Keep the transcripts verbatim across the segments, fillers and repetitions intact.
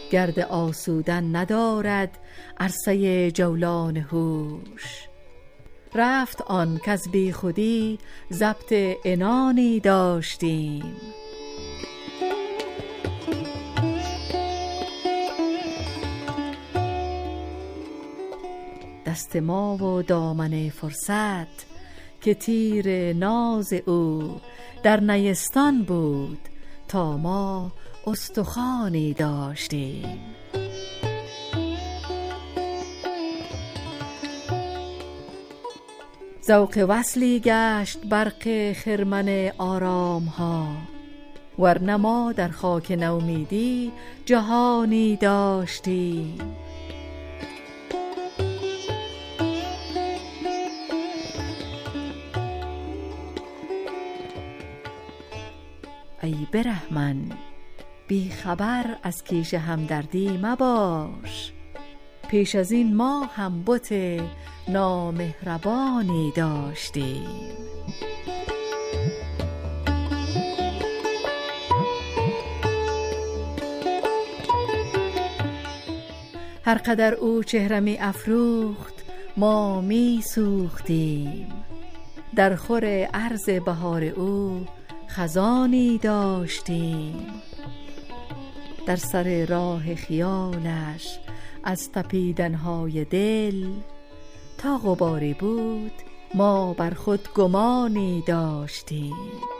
گرد آسودن ندارد عرصه جولان هوش. رفت آن کز بی خودی ضبط عنانی داشتیم. دست ما و دامن فرصت که تیر ناز او در نیستان بود تا ما استخوانی داشتیم. ذوق وصلی گشت برق خرمن آرام ها، ورنه ما در خاک نومیدی جهانی داشتیم. ای برهمن بی خبر از کیش همدردی مباش، پیش از این ما هم بت نامهربانی داشتیم. هر قدر او چهره می افروخت ما می سوختیم، در خور عرض بهار او خزانی داشتیم. در سر راه خیالش از تپیدنهای دل تا غباری بود ما بر خود گمانی داشتیم.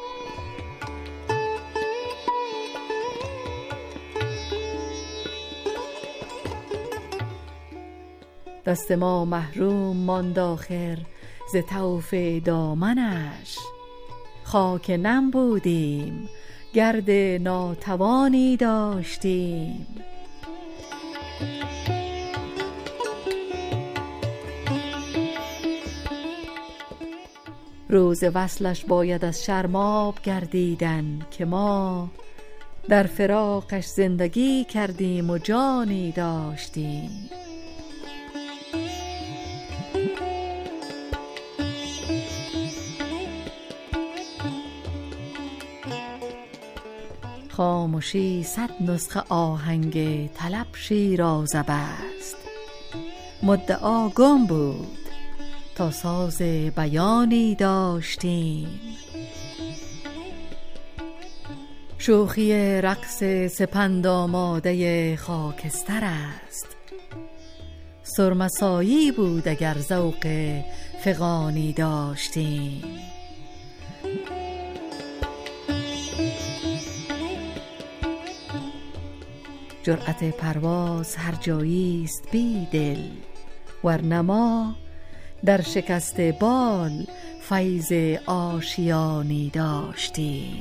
دست ما محروم ماند آخر ز طوف دامنش، خاک نم بودیم گرد ناتوانی داشتیم. روز وصلش باید از شرماب گردیدن که ما در فراقش زندگی کردیم و جانی داشتیم. خاموشی صد نسخه آهنگ طلب شیرازه است، مدعا گم بود تا ساز بیانی داشتیم. شوخی رقص سپند آماده خاکستر است، سرمسایی بود اگر ذوق فغانی داشتیم. جرأت پرواز هر جایی است بیدل، ورنه ما در شکست بال فیض آشیانی داشتیم.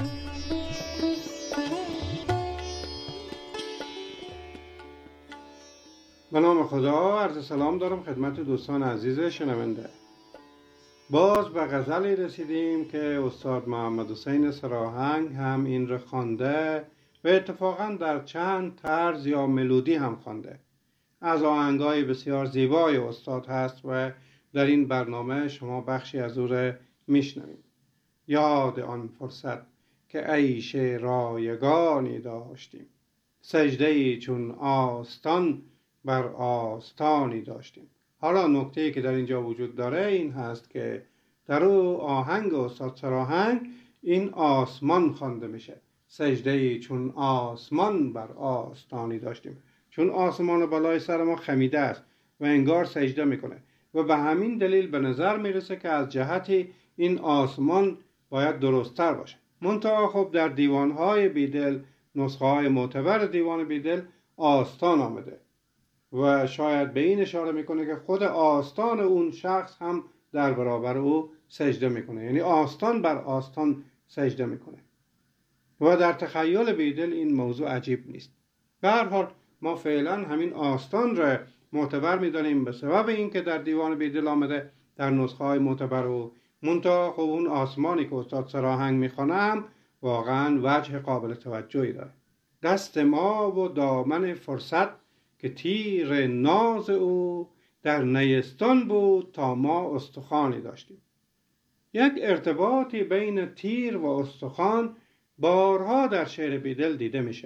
به نام خدا، عرض سلام دارم خدمت دوستان عزیز شنونده. باز به غزلی رسیدیم که استاد محمد حسین سراهنگ هم این را خوانده و اتفاقا در چند طرز یا ملودی هم خوانده. از آهنگای بسیار زیبای استاد هست و در این برنامه شما بخشی از او را میشنوید. یاد آن فرصت که عیش رایگانی داشتیم، سجده‌ای چون آستان بر آستانی داشتیم. حالا نکته‌ای که در اینجا وجود داره این هست که در او آهنگ استاد سراهنگ این آسمان خوانده میشه، سجده‌ای چون آسمان بر آستانی داشتیم، چون آسمان بالای سر ما خمیده است و انگار سجده میکنه و به همین دلیل به نظر میرسه که از جهتی این آسمان باید درست‌تر باشه. منتها خب در دیوانهای بیدل، نسخه های معتبر دیوان بیدل آستان آمده و شاید به این اشاره میکنه که خود آستان اون شخص هم در برابر او سجده میکنه، یعنی آستان بر آستان سجده میکنه و در تخیل بیدل این موضوع عجیب نیست. به هر حال ما فعلا همین آستان را معتبر میدانیم به سبب اینکه در دیوان بیدل آمده در نسخه های معتبر و منتها خب اون آسمانی که استاد سراهنگ میخوانه هم واقعا وجه قابل توجهی داره. دست ما و دامن فرصت که تیر ناز او در نیستان بود تا ما استخوانی داشتیم. یک ارتباطی بین تیر و استخوان بارها در شعر بیدل دیده میشه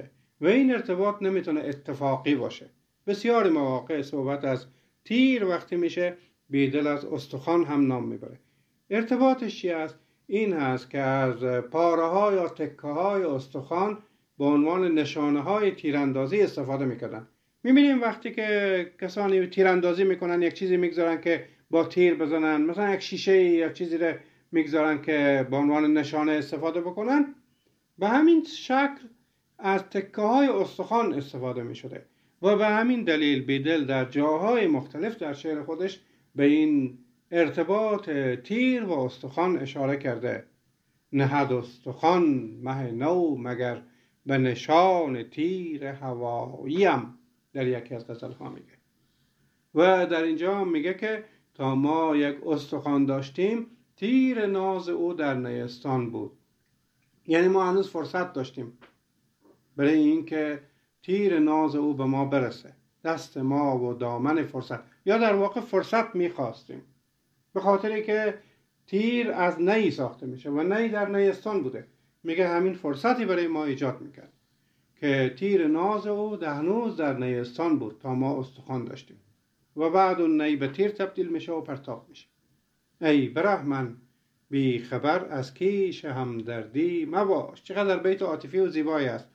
و این ارتباط نمیتونه اتفاقی باشه. بسیاری مواقع صحبت از تیر وقتی میشه بیدل از استخوان هم نام میبره. ارتباطش چی است؟ این هست که از پاره ها یا تکه های استخوان به عنوان نشانه های تیراندازی استفاده میکردن. میبینیم وقتی که کسانی تیراندازی میکنن یک چیزی میگذارن که با تیر بزنن، مثلا یک شیشه یا چیزی رو میگذارن که به عنوان نشانه استفاده بکنن، به همین شکل از تکه های استخوان استفاده میشده و به همین دلیل بیدل در جاهای مختلف در شعر خودش به این ارتباط تیر و استخوان اشاره کرده. نهد استخوان مه نو مگر به نشان تیر هواییم، در یکی از غزل‌ها میگه. و در اینجا میگه که تا ما یک استخوان داشتیم تیر ناز او در نیستان بود. یعنی ما هنوز فرصت داشتیم برای اینکه تیر ناز او به ما برسه، دست ما و دامن فرصت، یا در واقع فرصت میخواستیم، به خاطری که تیر از نی ساخته میشه و نی در نیستان بوده. میگه همین فرصتی برای ما ایجاد میکرد که تیر ناز او هنوز در نیستان بود تا ما استخوان داشتیم و بعد اون نی به تیر تبدیل میشه و پرتاب میشه. ای برهمن بی خبر از کیش همدردی مباش. چقدر بیت عاطفی و زیبایی است.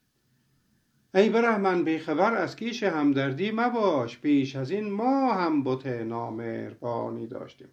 ای برهمن بی خبر از کیش همدردی مباش، پیش از این ما هم بت نامهربانی داشتیم.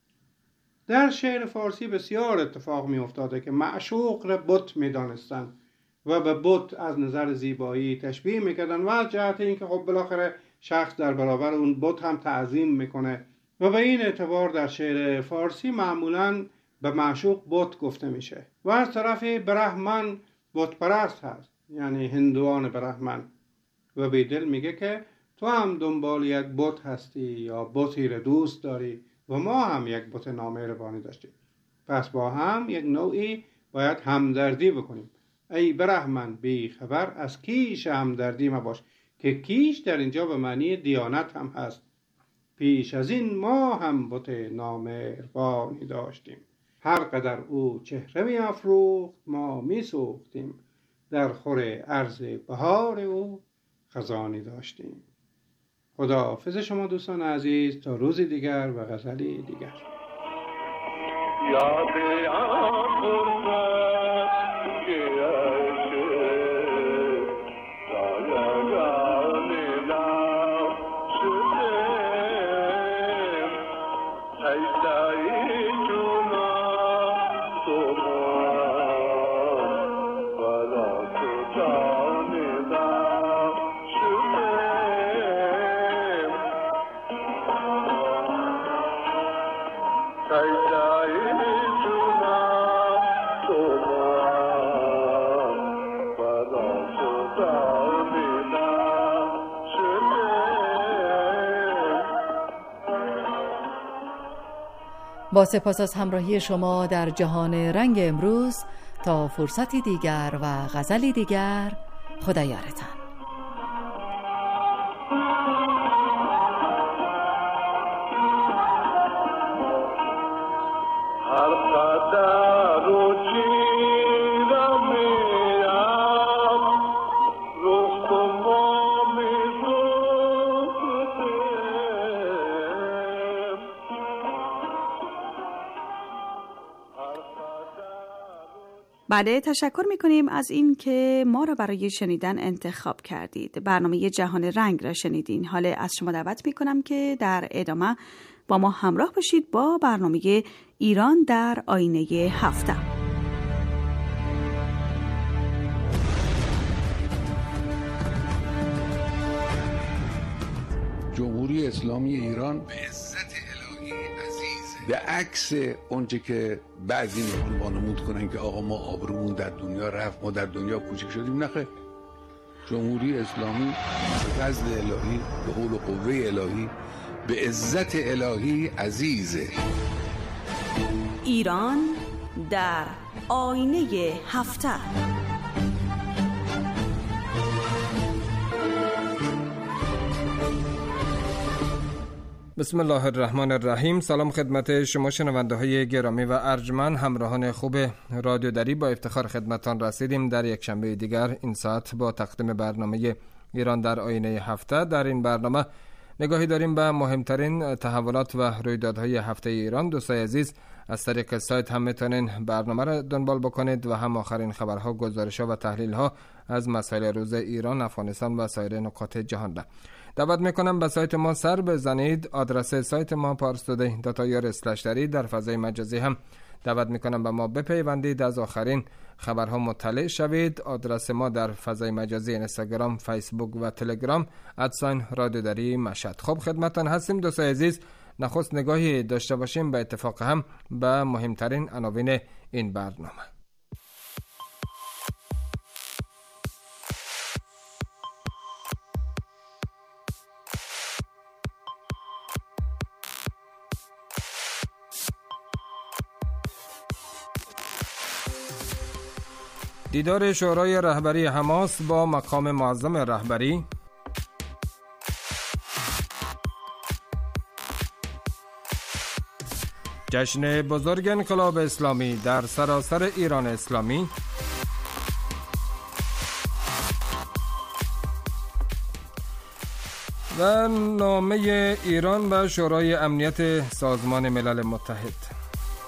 در شعر فارسی بسیار اتفاق می افتاده که معشوق را بت می دانستن و به بت از نظر زیبایی تشبیه می کردن و از جهت اینکه خب بالاخره شخص در برابر اون بت هم تعظیم میکنه و به این اعتبار در شعر فارسی معمولاً به معشوق بت گفته میشه. و از طرفی برهمن بت پرست هست، یعنی هندوان برهمن، و بیدل میگه که تو هم دنبال یک بت هستی یا بتی را دوست داری و ما هم یک بت نامهربانی داشتیم، پس با هم یک نوعی باید همدردی بکنیم. ای برهمن بی خبر از کیش همدردی مباش، که کیش در اینجا به معنی دیانت هم هست. پیش از این ما هم بت نامهربانی داشتیم، هر قدر او چهره می افروخت ما می سوختیم، در خور عرض بهار او خزانی داشتیم. خداحافظ شما دوستان عزیز، تا روزی دیگر و غزلی دیگر. یاد با سپاس از همراهی شما در جهان رنگ امروز، تا فرصتی دیگر و غزلی دیگر، خدا یارتان. بله، تشکر میکنیم از این که ما را برای شنیدن انتخاب کردید. برنامه جهان رنگ را شنیدین. حالا از شما دعوت میکنم که در ادامه با ما همراه باشید با برنامه ایران در آینه هفته. جمهوری اسلامی ایران به عزت الهی عزیزه، به عکس اونچه که بعضی میخوان وانمود کنن که آقا ما آبرومون در دنیا رفت، ما در دنیا کوچک شدیم. نخیر، جمهوری اسلامی به فضل الهی، به حول و قوه الهی، به عزت الهی عزیزه. ایران در آینه هفته. بسم الله الرحمن الرحیم. سلام خدمت شما شنونده های گرامی و ارجمند، همراهان خوب رادیو دری. با افتخار خدمتان رسیدیم در یک شنبه دیگر این ساعت با تقدیم برنامه ایران در آینه هفته. در این برنامه نگاهی داریم به مهمترین تحولات و رویدادهای هفته ایران. دوستای عزیز، از طریق سایت هم میتونین برنامه را دنبال بکنید و هم آخرین خبرها، گزارش‌ها و تحلیل‌ها از مسائل روز ایران، افغانستان و سایر نقاط جهان را دعوت میکنم به سایت ما سر بزنید. آدرس سایت ما پارس تودی دات آی آر اسلش دری. در فضای مجازی هم دعوت میکنم به ما بپیوندید، از آخرین خبرها مطلع شوید. آدرس ما در فضای مجازی اینستاگرام، فیسبوک و تلگرام ادساین رادیو دری مشهد. خب خدمتتان هستیم دوستای عزیز. نخست نگاهی داشته باشیم به اتفاق هم به مهمترین عناوین این برنامه. دیدار شورای رهبری حماس با مقام معظم رهبری، جشن بزرگ انقلاب اسلامی در سراسر ایران اسلامی، و نامه ایران به شورای امنیت سازمان ملل متحد.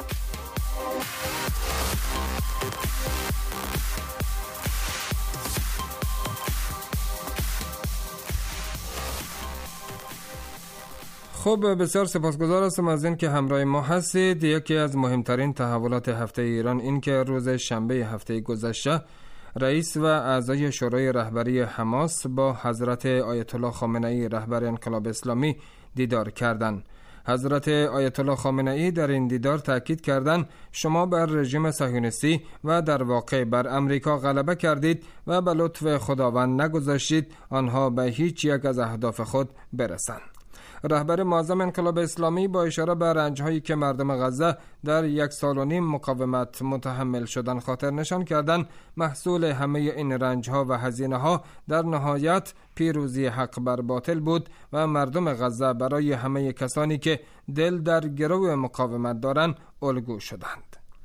خب بسیار سپاسگزار هستم از این که همراه ما هستید. یکی از مهمترین تحولات هفته ایران این که روز شنبه هفته گذشته رئیس و اعضای شورای رهبری حماس با حضرت آیت الله خامنه ای رهبر انقلاب اسلامی دیدار کردند. حضرت آیت الله خامنه ای در این دیدار تاکید کردند شما بر رژیم صهیونیستی و در واقع بر امریکا غلبه کردید و به لطف خداوند نگذاشتید آنها به هیچ یک از اهداف خود برسند. رهبر معظم انقلاب اسلامی با اشاره به رنج‌هایی که مردم غزه در یک سال و نیم مقاومت متحمل شدن خاطر نشان کردند محصول همه این رنج‌ها و هزینه‌ها در نهایت پیروزی حق بر باطل بود و مردم غزه برای همه کسانی که دل در گرو مقاومت دارند الگو شدند.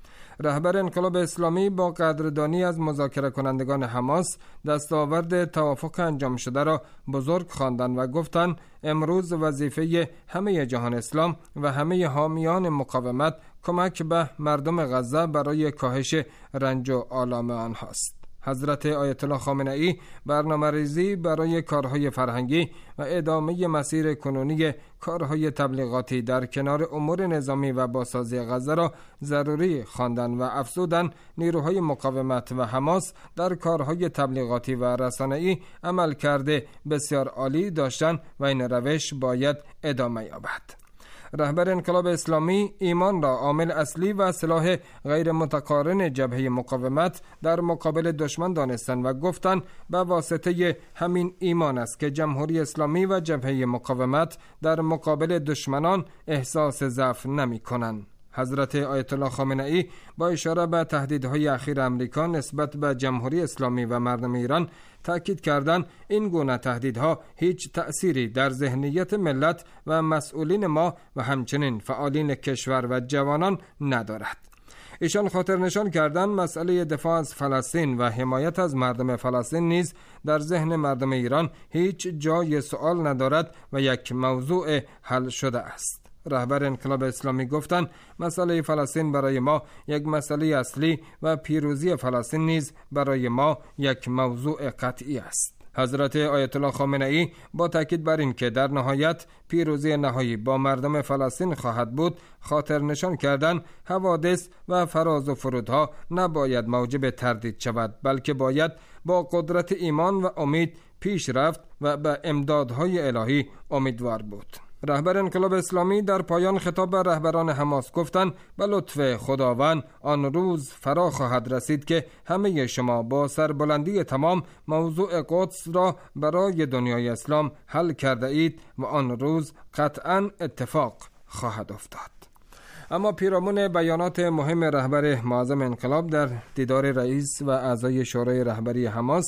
رهبر انقلاب اسلامی با قدردانی از مذاکره کنندگان حماس دستاورد توافق انجام شده را بزرگ خواندند و گفتند امروز وظیفه همه جهان اسلام و همه حامیان مقاومت کمک به مردم غزه برای کاهش رنج و آلام آنهاست. حضرت آیت الله خامنه ای برنامه ریزی برای کارهای فرهنگی و ادامه مسیر کنونی کارهای تبلیغاتی در کنار امور نظامی و بازسازی غزه را ضروری خواندند و افزودند نیروهای مقاومت و حماس در کارهای تبلیغاتی و رسانه‌ای عمل کرده بسیار عالی داشتند و این روش باید ادامه یابد. رهبر انقلاب اسلامی ایمان را عامل اصلی و سلاح غیر متقارن جبهه مقاومت در مقابل دشمن دانستند و گفتند به واسطه همین ایمان است که جمهوری اسلامی و جبهه مقاومت در مقابل دشمنان احساس ضعف نمی کنند. حضرت آیت الله خامنه ای با اشاره به تهدیدهای اخیر امریکا نسبت به جمهوری اسلامی و مردم ایران تأکید کردند این گونه تهدیدها هیچ تأثیری در ذهنیت ملت و مسئولین ما و همچنین فعالین کشور و جوانان ندارد. ایشان خاطر نشان کردند مسئله دفاع از فلسطین و حمایت از مردم فلسطین نیز در ذهن مردم ایران هیچ جای سؤال ندارد و یک موضوع حل شده است. رهبر انقلاب اسلامی گفتند مسئله فلسطین برای ما یک مسئله اصلی و پیروزی فلسطین نیز برای ما یک موضوع قطعی است. حضرت آیت الله خامنه ای با تاکید بر این که در نهایت پیروزی نهایی با مردم فلسطین خواهد بود خاطر نشان کردند حوادث و فراز و فرودها نباید موجب تردید شود، بلکه باید با قدرت ایمان و امید پیش رفت و به امدادهای الهی امیدوار بود. رهبر انقلاب اسلامی در پایان خطاب به رهبران حماس گفتند به لطف خداوند آن روز فرا خواهد رسید که همه شما با سربلندی تمام موضوع قدس را برای دنیای اسلام حل کرده اید و آن روز قطعا اتفاق خواهد افتاد. اما پیرامون بیانات مهم رهبر معظم انقلاب در دیدار رئیس و اعضای شورای رهبری حماس،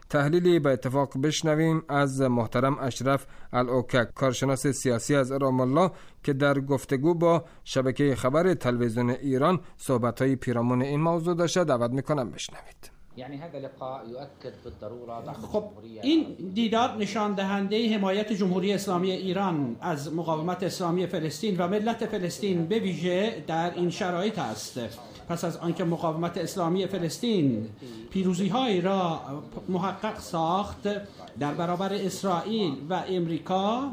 تحلیلی به اتفاق بشنویم از محترم اشرف الاوکک، کارشناس سیاسی از رام الله، که در گفتگو با شبکه خبر تلویزیون ایران صحبت‌های پیرامون این موضوع داشته. دعوت می‌کنم بشنوید. خب این دیدار نشان دهنده حمایت جمهوری اسلامی ایران از مقاومت اسلامی فلسطین و ملت فلسطین به ویژه در این شرایط است. پس از آنکه مقاومت اسلامی فلسطین پیروزی‌هایی را محقق ساخت در برابر اسرائیل و امریکا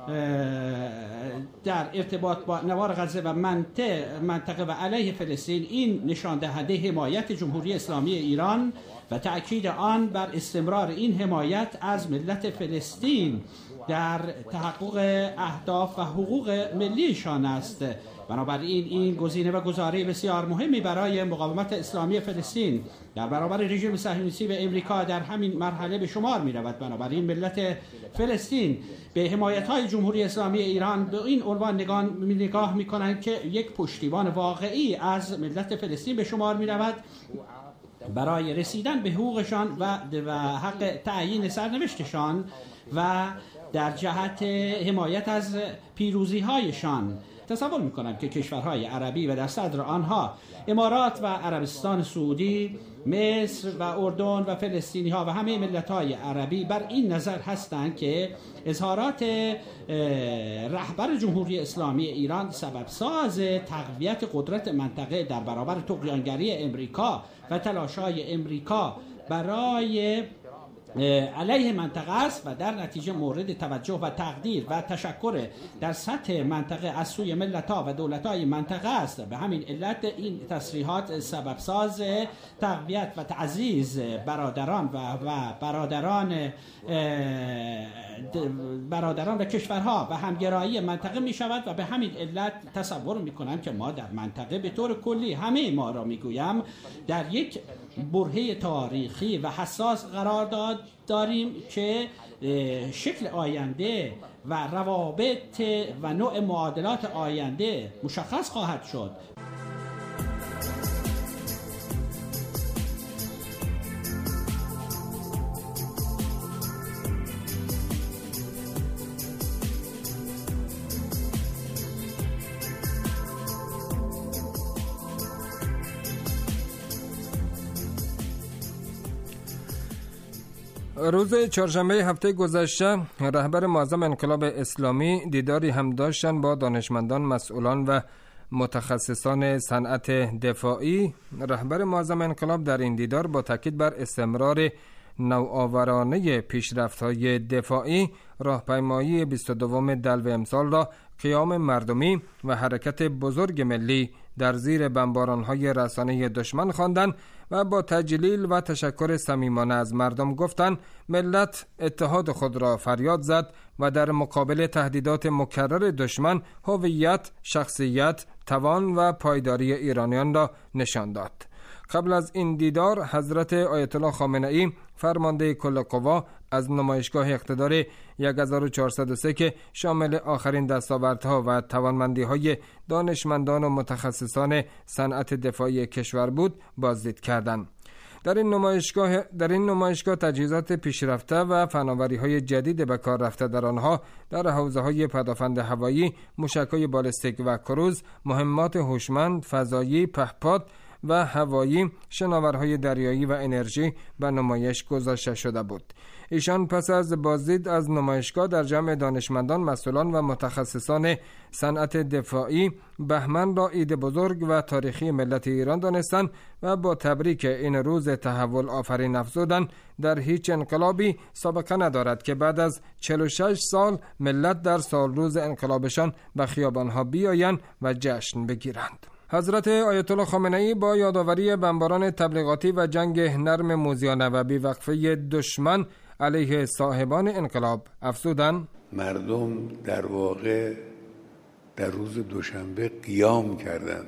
در ارتباط با نوار غزه و منطقه منطقه و علیه فلسطین، این نشان دهنده حمایت جمهوری اسلامی ایران و تأکید آن بر استمرار این حمایت از ملت فلسطین در تحقق اهداف و حقوق ملیشان است. بنابراین این گزینه و گزاره بسیار مهمی برای مقاومت اسلامی فلسطین در برابر رژیم صهیونیستی و امریکا در همین مرحله به شمار می رود. بنابراین ملت فلسطین به حمایت‌های جمهوری اسلامی ایران به این عنوان نگاه می کنند که یک پشتیبان واقعی از ملت فلسطین به شمار می رود برای رسیدن به حقوقشان و حق تعیین سرنوشتشان و در جهت حمایت از پیروزی‌هایشان. تصور میکنم که کشورهای عربی و در صدر آنها امارات و عربستان سعودی، مصر و اردن و فلسطینی ها و همه ملت های عربی بر این نظر هستند که اظهارات رهبر جمهوری اسلامی ایران سبب ساز تقویت قدرت منطقه در برابر طغیانگری امریکا و تلاش‌های امریکا برای علیه منطقه است و در نتیجه مورد توجه و تقدیر و تشکر در سطح منطقه از سوی ملت‌ها و دولت‌های منطقه است. به همین علت این تصریحات سبب ساز تقویت و تعزیز برادران و, و برادران برادران و کشورها و همگرایی منطقه می شود و به همین علت تصور می کنم که ما در منطقه به طور کلی، همه ما را می گویم، در یک برهه تاریخی و حساس قرار داد داریم که شکل آینده و روابط و نوع معادلات آینده مشخص خواهد شد. روز چهارشنبه هفته گذشته رهبر معظم انقلاب اسلامی دیداری هم داشتند با دانشمندان، مسئولان و متخصصان صنعت دفاعی. رهبر معظم انقلاب در این دیدار با تاکید بر استمرار نوآورانه پیشرفت‌های دفاعی، راهپیمایی بیست و دوم دلو امسال را قیام مردمی و حرکت بزرگ ملی در زیر بمباران‌های رسانه دشمن خواندند و با تجلیل و تشکر صمیمانه از مردم گفتند ملت اتحاد خود را فریاد زد و در مقابل تهدیدات مکرر دشمن هویت، شخصیت، توان و پایداری ایرانیان را نشان داد. قبل از این دیدار حضرت آیت الله خامنه‌ای فرمانده کل قوا از نمایشگاه اقتدار هزار و چهارصد و سه که شامل آخرین دستاوردها و توانمندی‌های دانشمندان و متخصصان صنعت دفاعی کشور بود بازدید کردند. در این نمایشگاه در این نمایشگاه تجهیزات پیشرفته و فناوری‌های جدید به کار رفته در آنها در حوزه‌های پدافند هوایی، موشک‌های بالستیک و کروز، مهمات هوشمند، فضایی، پهپاد و هوایی، شناورهای دریایی و انرژی به نمایش گذاشته شده بود. ایشان پس از بازدید از نمایشگاه در جمع دانشمندان، مسئولان و متخصصان صنعت دفاعی بهمن را عید بزرگ و تاریخی ملت ایران دانستند و با تبریک این روز تحول آفرین افزودند در هیچ انقلابی سابقه ندارد که بعد از چهل و شش سال ملت در سال روز انقلابشان به خیابانها بیایند و جشن بگیرند. حضرت آیت الله خامنه‌ای با یادآوری بمباران تبلیغاتی و جنگ نرم موذیانه و بی‌وقفه دشمن علیه صاحبان انقلاب افزودند مردم در واقع در روز دوشنبه قیام کردند.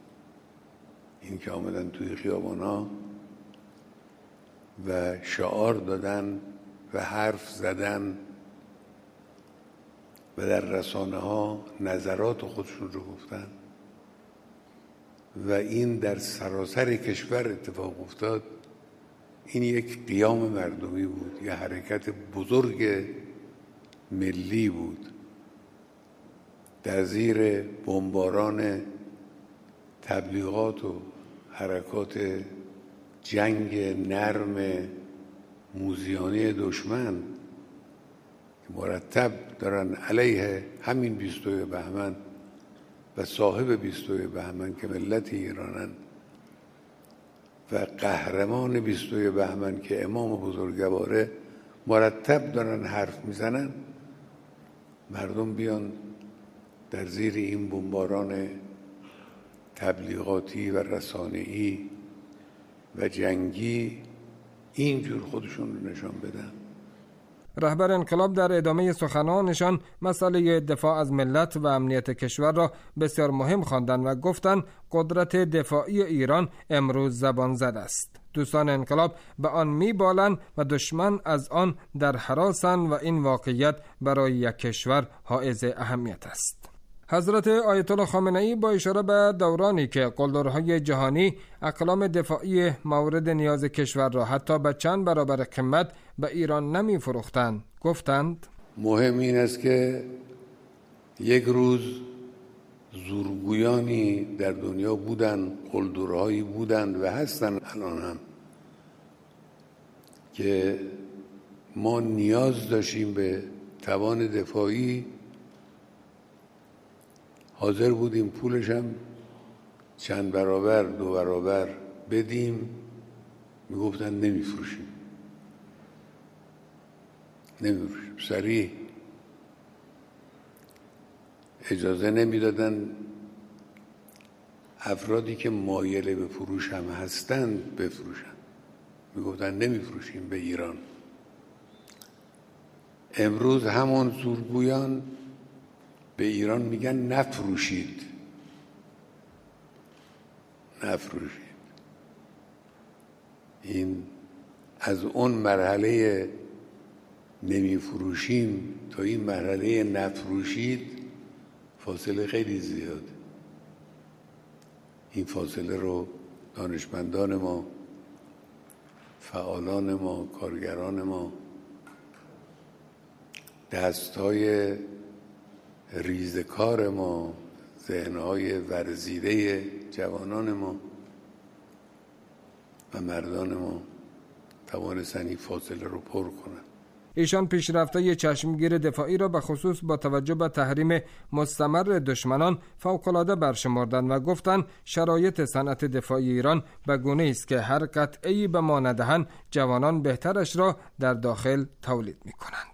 این که آمدن توی خیابان‌ها و شعار دادن و حرف زدن و در رسانه‌ها نظرات خودشون رو گفتن و این در سراسر کشور اتفاق افتاد، این یک قیام مردمی بود، یه حرکت بزرگ ملی بود در زیر بمباران تبلیغات و حرکات جنگ نرم موذیانه دشمن که مرتب دارن علیه همین بیستوی بهمن و صاحب بیستوی بهمن که ملت ایرانن و قهرمان بیستوی بهمن که امام بزرگواره مرتب دارن حرف میزنن، مردم بیان در زیر این بمباران تبلیغاتی و رسانه‌ای و جنگی اینجور خودشون رو نشان بدن. رهبر انقلاب در ادامه سخنانشان مسئله دفاع از ملت و امنیت کشور را بسیار مهم خواندند و گفتند قدرت دفاعی ایران امروز زبان زد است. دوستان انقلاب به آن میبالند و دشمن از آن در هراسند و این واقعیت برای یک کشور حائز اهمیت است. حضرت آیت الله خامنه ای با اشاره به دورانی که قلدرهای جهانی اقلام دفاعی مورد نیاز کشور را حتی به چند برابر قیمت به ایران نمی فروختند گفتند مهم این است که یک روز زورگویانی در دنیا بودند، قلدرهایی بودند و هستند الان هم که ما نیاز داشتیم به توان دفاعی، حاضر بودیم پولش هم چند برابر دو برابر بدیم، میگفتن نمیفروشیم نمیفروشیم صریح اجازه نمیدادن افرادی که مایل به فروش هم هستند بفروشن، میگفتن نمیفروشیم به ایران. امروز همون زورگویان به ایران میگن نفروشید نفروشید. این از اون مرحله نمیفروشیم تا این مرحله نفروشید فاصله خیلی زیاده. این فاصله رو دانشمندان ما، فعالان ما، کارگران ما، دستای ریزکار ما، ذهنهای ورزیده جوانان ما و مردان ما توانستن این فاصله رو پر کنن. ایشان پیشرفت‌های چشمگیر دفاعی را به خصوص با توجه به تحریم مستمر دشمنان فوق‌العاده برشمردند و گفتند شرایط صنعت دفاعی ایران به گونه‌ای است که هر قطعه‌ای به ما ندهند جوانان بهترش را در داخل تولید می‌کنند.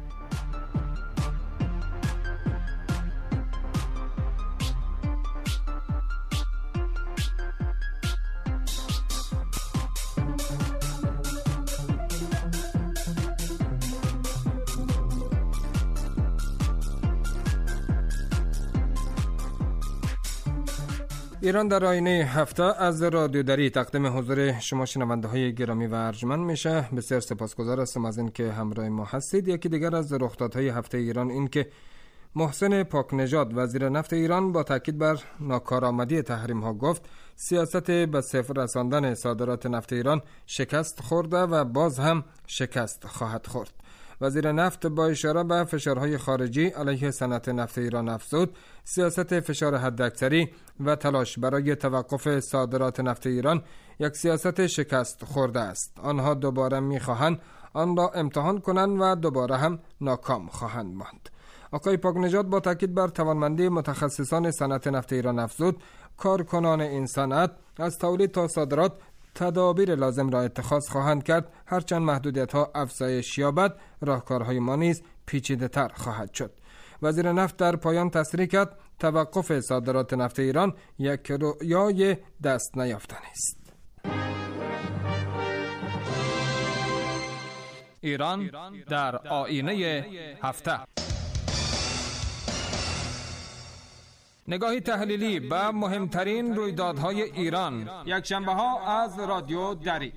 ایران در آینه هفته از رادیو دری تقدیم حضور شما شنونده های گرامی و ارجمند میشه. بسیار سپاسگزار هستم از این که همراه ما هستید. یکی دیگر از رخدادهای هفته ایران این که محسن پاکنژاد وزیر نفت ایران با تاکید بر ناکارآمدی تحریم ها گفت سیاست به صفر رساندن صادرات نفت ایران شکست خورده و باز هم شکست خواهد خورد. وزیر نفت با اشاره به فشارهای خارجی علیه صنعت نفت ایران افزود سیاست فشار حداکثری و تلاش برای توقف صادرات نفت ایران یک سیاست شکست خورده است. آنها دوباره می‌خواهند آن را امتحان کنند و دوباره هم ناکام خواهند ماند. آقای پاکنژاد با تاکید بر توانمندی متخصصان صنعت نفت ایران افزود کارکنان این صنعت از تولید تا صادرات تدابیر لازم را اتخاذ خواهند کرد، هرچند محدودیت‌ها افزایش یابد راهکارهای ما نیز پیچیده‌تر خواهد شد. وزیر نفت در پایان تصریح کرد توقف صادرات نفت ایران یک رویای دست نیافتنی است. ایران در آینه هفته. نگاهی تحلیلی به مهمترین رویدادهای ایران، یک شنبه ها از رادیو دری.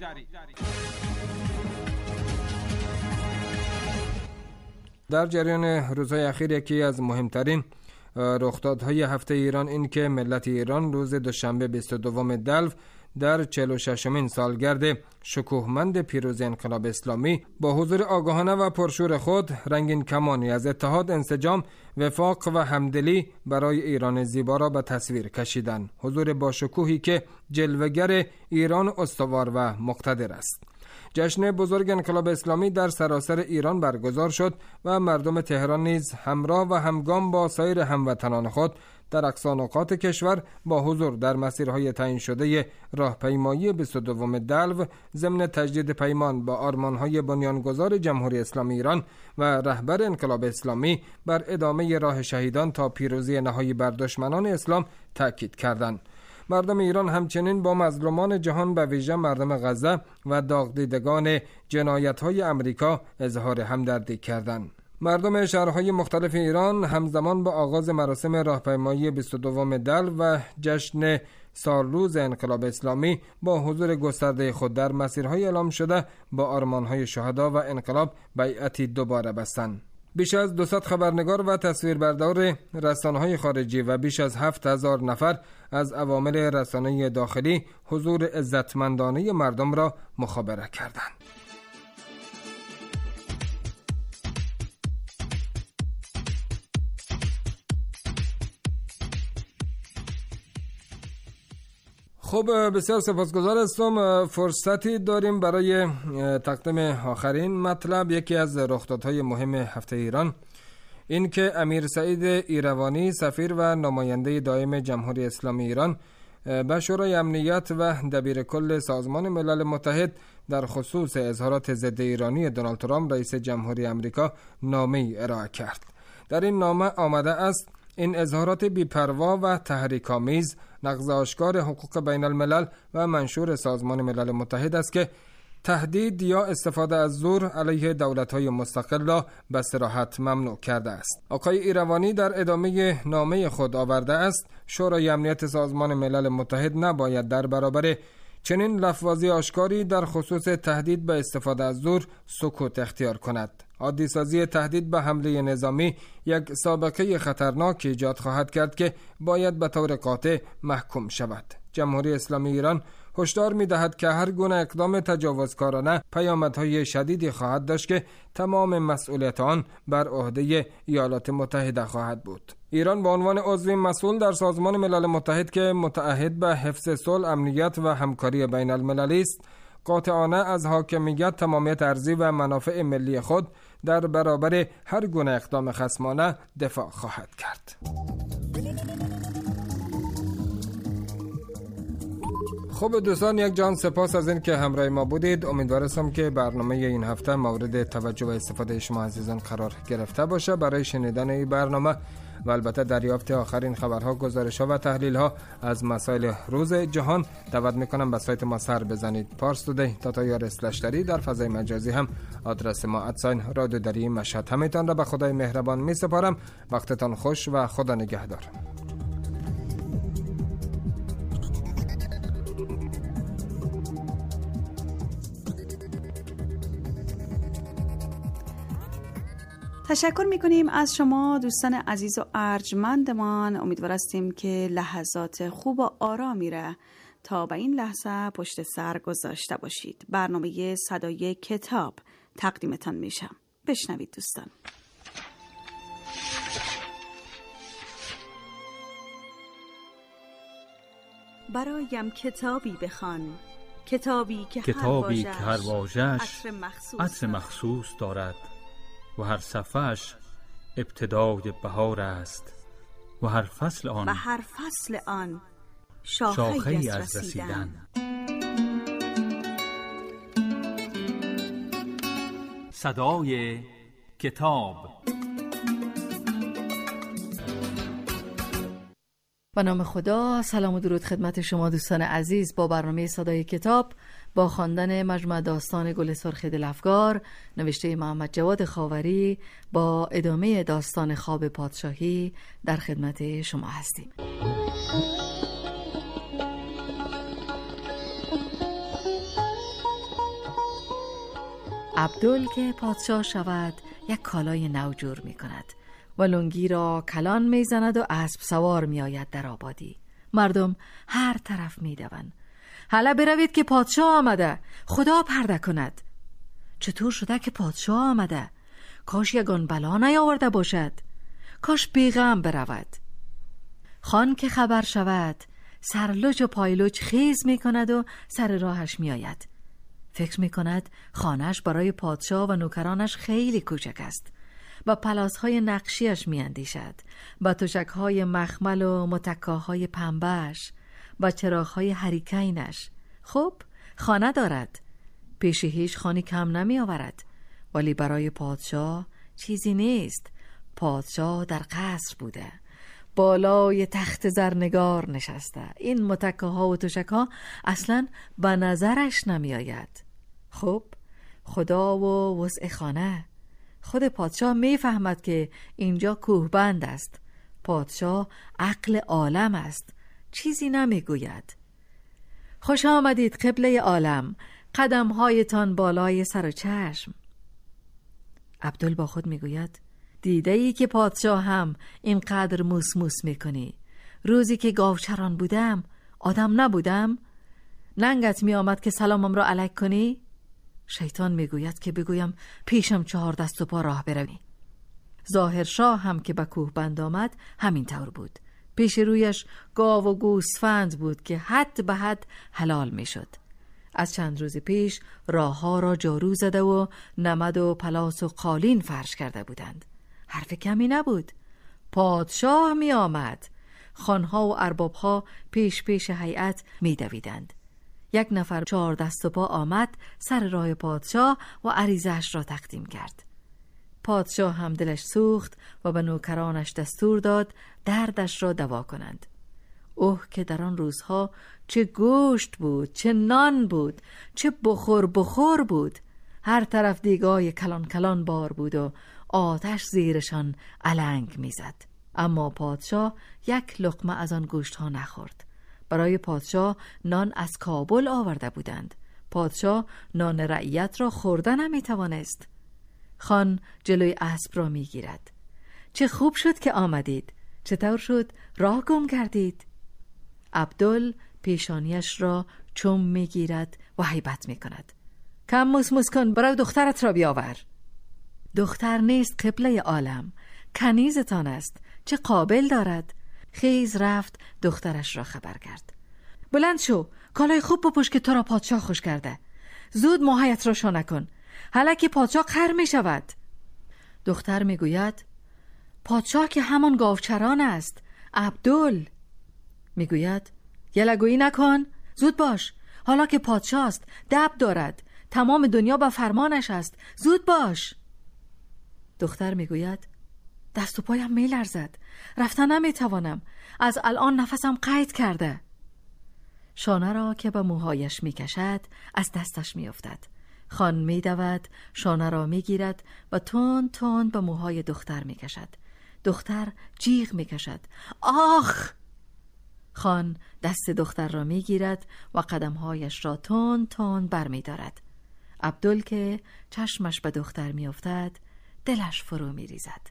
در جریان روزهای اخیر یکی از مهمترین رخدادهای هفته ایران این که ملت ایران روز دوشنبه بیست و دوم دلو در چهل و ششمین سالگرد شکوهمند پیروزی انقلاب اسلامی با حضور آگاهانه و پرشور خود رنگین کمانی از اتحاد، انسجام، وفاق و همدلی برای ایران زیبا را به تصویر کشیدند. حضور با شکوهی که جلوه‌گر ایران استوار و مقتدر است. جشن بزرگ انقلاب اسلامی در سراسر ایران برگزار شد و مردم تهران نیز همراه و همگام با سایر هموطنان خود در اقصا نقاط کشور با حضور در مسیرهای تعیین شده راهپیمایی بیست و دوم دلو ضمن تجدید پیمان با آرمانهای بنیانگذار جمهوری اسلامی ایران و رهبر انقلاب اسلامی بر ادامه راه شهیدان تا پیروزی نهایی بر دشمنان اسلام تأکید کردند. مردم ایران همچنین با مظلومان جهان به ویژه مردم غزه و داغ-دیدگان جنایت‌های امریکا اظهار همدردی کردند. مردم شهرهای مختلف ایران همزمان با آغاز مراسم راهپیمایی بیست و دوم دلو و جشن سالروز انقلاب اسلامی با حضور گسترده خود در مسیرهای اعلام شده با آرمانهای شهدا و انقلاب بیعتی دوباره بستند. بیش از دویست خبرنگار و تصویربردار رسانه‌های خارجی و بیش از هفت هزار نفر از عوامل رسانه‌ای داخلی حضور عزتمندانه مردم را مخابره کردند. خب بسیار سپاسگزار هستم. فرصتی داریم برای تقدیم آخرین مطلب. یکی از رخدادهای مهم هفته ایران این که امیر سعید ایروانی سفیر و نماینده دائم جمهوری اسلامی ایران به شورای امنیت و دبیر کل سازمان ملل متحد در خصوص اظهارات ضد ایرانی دونالد ترامپ رئیس جمهوری آمریکا نامه‌ای ارائه کرد. در این نامه آمده است این اظهارات بی‌پروا و تحریک‌آمیز نقض آشکار حقوق بین الملل و منشور سازمان ملل متحد است که تهدید یا استفاده از زور علیه دولت‌های مستقل را به صراحت ممنوع کرده است. آقای ایروانی در ادامه نامه خود آورده است شورای امنیت سازمان ملل متحد نباید در برابر چنین لفظی آشکاری در خصوص تهدید به استفاده از زور سکوت اختیار کند. عادی سازی تهدید به حمله نظامی یک سابقه خطرناک ایجاد خواهد کرد که باید به طور قاطع محکوم شود. جمهوری اسلامی ایران هشدار می‌دهد که هر گونه اقدام تجاوزکارانه پیامدهای شدیدی خواهد داشت که تمام مسئولیت آن بر عهده ایالات متحده خواهد بود. ایران به عنوان عضو مسئول در سازمان ملل متحد که متعهد به حفظ صلح، امنیت و همکاری بین المللی است، قاطعانه از حاکمیت، تمامیت ارضی و منافع ملی خود در برابر هر گونه اقدام خصمانه دفاع خواهد کرد. خب دوستان، یک جان سپاس از این که همراه ما بودید. امیدوارم که برنامه این هفته مورد توجه و استفاده شما عزیزان قرار گرفته باشه. برای شنیدن این برنامه و البته دریافت آخرین خبرها، گزارش‌ها و تحلیل‌ها از مسائل روز جهان دعوت می‌کنم به سایت ما سر بزنید. پارس تودی تا یا رسلشتری در فضای مجازی هم آدرس ما ادساین رادیو دری مشهد. همتان را به خدای مهربان می‌سپارم. وقتتان خوش و خدا نگهدار. تشکر میکنیم از شما دوستان عزیز و ارجمندمان. امیدوار هستیم که لحظات خوب و آرامی را تا به این لحظه پشت سر گذاشته باشید. برنامه صدای کتاب تقدیمتان میشم. بشنوید دوستان. برایم کتابی بخوان، کتابی که کتابی هر که هر واژه‌اش عطر مخصوص, عطر مخصوص دارد و هر صفحه‌اش ابتدای بهار است و هر فصل آن و هر فصل آن شاخه‌ای شاخه‌ای از از رسیدن. رسیدن. صدای کتاب. به نام خدا. سلام و درود خدمت شما دوستان عزیز. با برنامه صدای کتاب با خواندن مجموعه داستان گل سرخ دل افگار نوشته محمد جواد خاوری با ادامه داستان خواب پادشاهی در خدمت شما هستیم. عبدل که پادشاه شود یک کالای نو جور می کند و لنگی را کلان می زند و اسب سوار می آید در آبادی. مردم هر طرف می دوند. حالا بروید که پادشاه آمده، خدا پرده کند. چطور شده که پادشاه آمده؟ کاش یگان بلا نیاورده باشد، کاش بیغم برود. خان که خبر شود سرلوچ و پایلوچ خیز می کند و سر راهش می آید. فکر می کند خانهش برای پادشاه و نوکرانش خیلی کوچک است. با پلاسهای نقشیش می اندیشد، با تشکهای مخمل و متکاهای پنبهش، با چراغهای هریکینش. خب خانه دارد، پیش هیچ خانی کم نمی آورد، ولی برای پادشاه چیزی نیست. پادشاه در قصر بوده، بالای تخت زرنگار نشسته. این متکاها و تشکها اصلا به نظرش نمی آید. خب خدا و وسع خانه. خود پادشاه می فهمد که اینجا کوهبند است. پادشاه عقل عالم است، چیزی نمی گوید. خوش آمدید قبله عالم، قدمهایتان بالای سر و چشم. عبدال با خود می گوید دیده ای که پادشاه هم اینقدر موس موس می کنی. روزی که گاوچران بودم آدم نبودم؟ ننگت می آمد که سلامم را علیک کنی؟ شیطان می گوید که بگویم پیشم چهار دست و پا راه بروی. ظاهر شاه هم که به کوه بند آمد همین طور بود. پیش رویش گاو و گوسفند بود که حد به حد حلال می شد. از چند روز پیش راه ها را جارو زده و نمد و پلاس و قالین فرش کرده بودند. حرف کمی نبود. پادشاه می آمد. خانها و اربابها پیش پیش هیئت می دویدند. یک نفر چهار دست و پا آمد سر راه پادشاه و عریضه‌اش را تقدیم کرد. پادشاه هم دلش سوخت و به نوکرانش دستور داد دردش را دوا کنند. اوه که در آن روزها چه گوشت بود، چه نان بود، چه بخور بخور بود. هر طرف دیگای کلان کلان بار بود و آتش زیرشان علنگ میزد. اما پادشاه یک لقمه از آن گوشت ها نخورد. برای پادشاه نان از کابل آورده بودند. پادشاه نان رعیت را خوردن نمی توانست. خان جلوی اسب را می گیرد. چه خوب شد که آمدید. چطور شد راه گم کردید؟ عبدال پیشانیش را چوم می گیرد و هیبت می کند. کم موس موس کن، برای دخترت را بیاور. دختر نیست قبله عالم، کنیزتان است. چه قابل دارد؟ خیز رفت دخترش را خبر کرد. بلند شو، کالای خوب بپوش که تو را پادشاه خوش کرده. زود موهایت را شانه کن، حالا که پادشاه قهر می شود. دختر می گوید پادشاه که همان گاوچران است. عبدال می گوید یلگویی نکن، زود باش، حالا که پادشاه است، دب دارد، تمام دنیا به فرمانش است، زود باش. دختر می گوید دست و پایم می لرزد، رفتن نمی توانم، از الان نفسم قید کرده. شانه را که به موهایش می کشد از دستش می افتد. خان می دود، شانه را می گیرد و تون تون به موهای دختر می کشد. دختر جیغ می کشد. آخ! خان دست دختر را می گیرد و قدمهایش را تون تون بر می دارد. عبدال که چشمش به دختر می افتد دلش فرو می ریزد.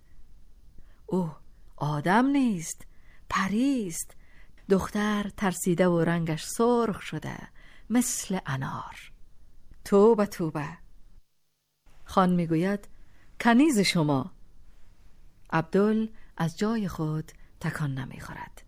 اوه، آدم نیست، پریست. دختر ترسیده و رنگش سرخ شده مثل انار. توبه توبه. خان می گوید کنیز شما. عبدال از جای خود تکان نمی خورد.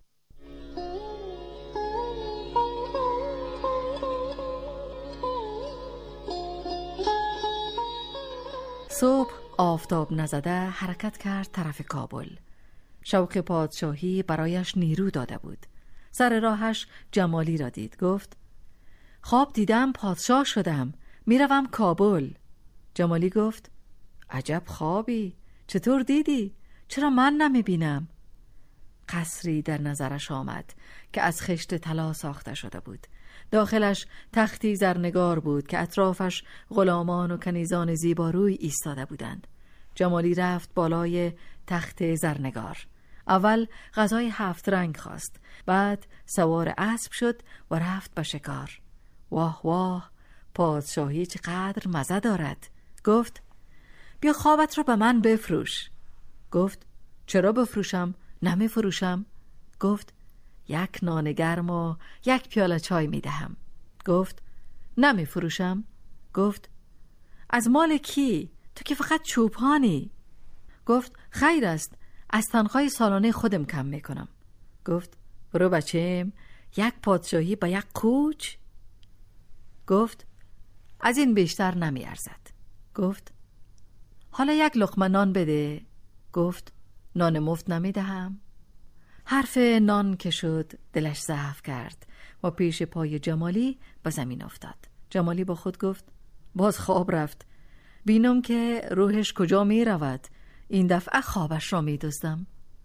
صبح آفتاب نزده حرکت کرد طرف کابل. شوق پادشاهی برایش نیرو داده بود. سر راهش جمالی را دید. گفت خواب دیدم پادشاه شدم، میروم کابل. جمالی گفت عجب خوابی، چطور دیدی؟ چرا من نمیبینم؟ قصری در نظرش آمد که از خشت طلا ساخته شده بود. داخلش تختی زرنگار بود که اطرافش غلامان و کنیزان زیباروی ایستاده بودند. جمالی رفت بالای تخت زرنگار. اول غذای هفت رنگ خواست، بعد سوار اسب شد و رفت به شکار. واه واه، پادشاهی چقدر مزه دارد. گفت بیا خوابت رو به من بفروش. گفت چرا بفروشم؟ نمی فروشم. گفت یک نان گرم و یک پیاله چای می دهم. گفت نمی فروشم. گفت از مال کی؟ تو که فقط چوپانی. گفت خیر است، از تنخواه سالانه خودم کم میکنم. گفت برو بچه‌م، یک پادشاهی با یک کوچ؟ گفت از این بیشتر نمی ارزد. گفت حالا یک لقمه نان بده. گفت نان مفت نمی دهم. حرف نان که شد دلش ضعف کرد و پیش پای جمالی به زمین افتاد. جمالی با خود گفت باز خواب رفت. بینم که روحش کجا می رود. این دفعه خوابش را می دزدم.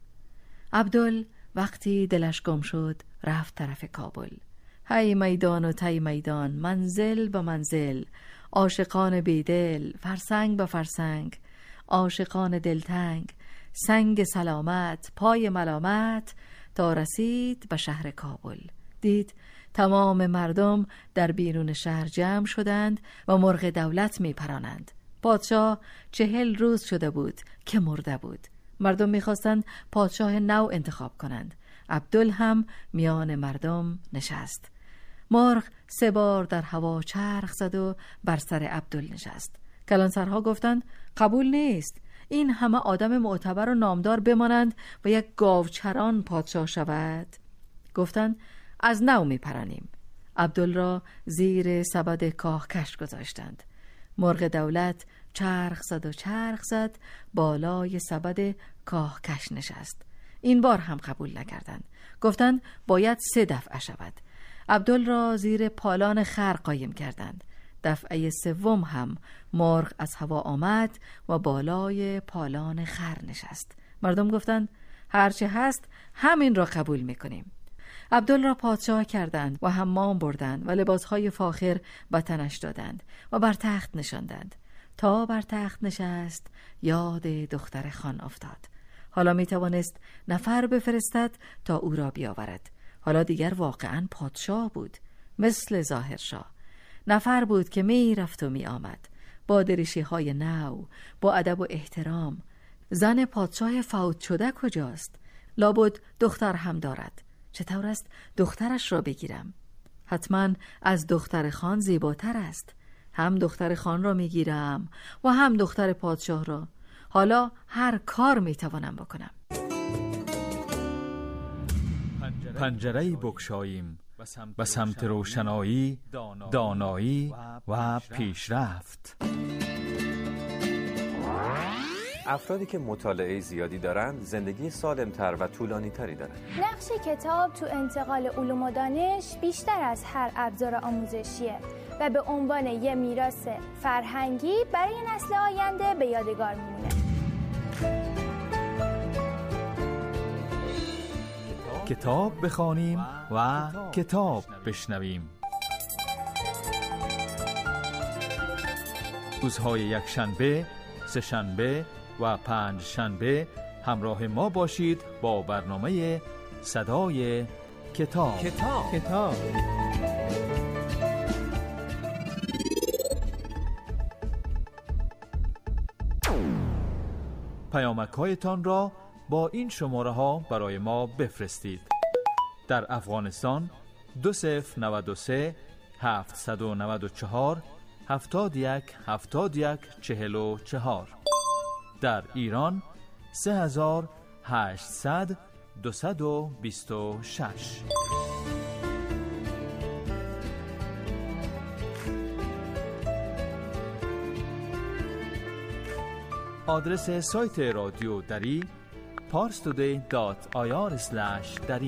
عبدل وقتی دلش گم شد رفت طرف کابل. هی میدان و تی میدان، منزل به منزل، عاشقان بیدل، فرسنگ به فرسنگ، عاشقان دلتنگ، سنگ سلامت، پای ملامت، تا رسید به شهر کابل. دید تمام مردم در بیرون شهر جمع شدند و مرغ دولت می پرانند. پادشاه چهل روز شده بود که مرده بود. مردم می خواستند پادشاه نو انتخاب کنند. عبدل هم میان مردم نشست. مرغ سه بار در هوا چرخ زد و بر سر عبدل نشست. کلانسرها گفتند قبول نیست، این همه آدم معتبر و نامدار بمانند و یک گاوچران پادشاه شود. گفتند از نو می پرانیم. عبدل را زیر سبد کاهکش گذاشتند. مرغ دولت چرخ زد و چرخ زد، بالای سبد کاهکش نشست. این بار هم قبول نکردند. گفتند باید سه دفعه شود. عبدل را زیر پالان خر قایم کردند. دفعه سوم هم مرغ از هوا آمد و بالای پالان خر نشست. مردم گفتند هرچه هست همین را قبول میکنیم. عبدل را پادشاه کردند و حمام بردند و لباسهای فاخر به تنش دادند و بر تخت نشاندند. تا بر تخت نشست یاد دختر خان افتاد. حالا می توانست نفر بفرستد تا او را بیاورد. حالا دیگر واقعاً پادشاه بود، مثل ظاهرشاه. نفر بود که می رفت و می آمد با دریشی های نو، با ادب و احترام. زن پادشاه فوت شده کجاست؟ لابد دختر هم دارد. چطور است دخترش را بگیرم؟ حتما از دختر خان زیباتر است. هم دختر خان را میگیرم و هم دختر پادشاه را. حالا هر کار میتوانم بکنم. پنجره‌ای بگشاییم به سمت روشنایی، دانایی و پیشرفت. افرادی که مطالعه زیادی دارند زندگی سالم‌تر و طولانی‌تری دارند. نقش کتاب تو انتقال علوم و دانش بیشتر از هر ابزار آموزشیه و به عنوان یه میراث فرهنگی برای نسل آینده به یادگار میمونه. کتاب بخوانیم و کتاب بشنویم. روزهای یک شنبه، سه شنبه و پنج شنبه همراه ما باشید با برنامه صدای کتاب. کتاب کتاب پیامک‌هایتان را با این شماره ها برای ما بفرستید. در افغانستان دو صفر نود و سه هفتصد و نود و چهار هفتاد و یک هفتاد و یک چهل و چهار. در ایران سه هزار هشتصد دویست و بیست و شش. آدرس سایت رادیو دری پارس تودی دات آی آر اسلش دری.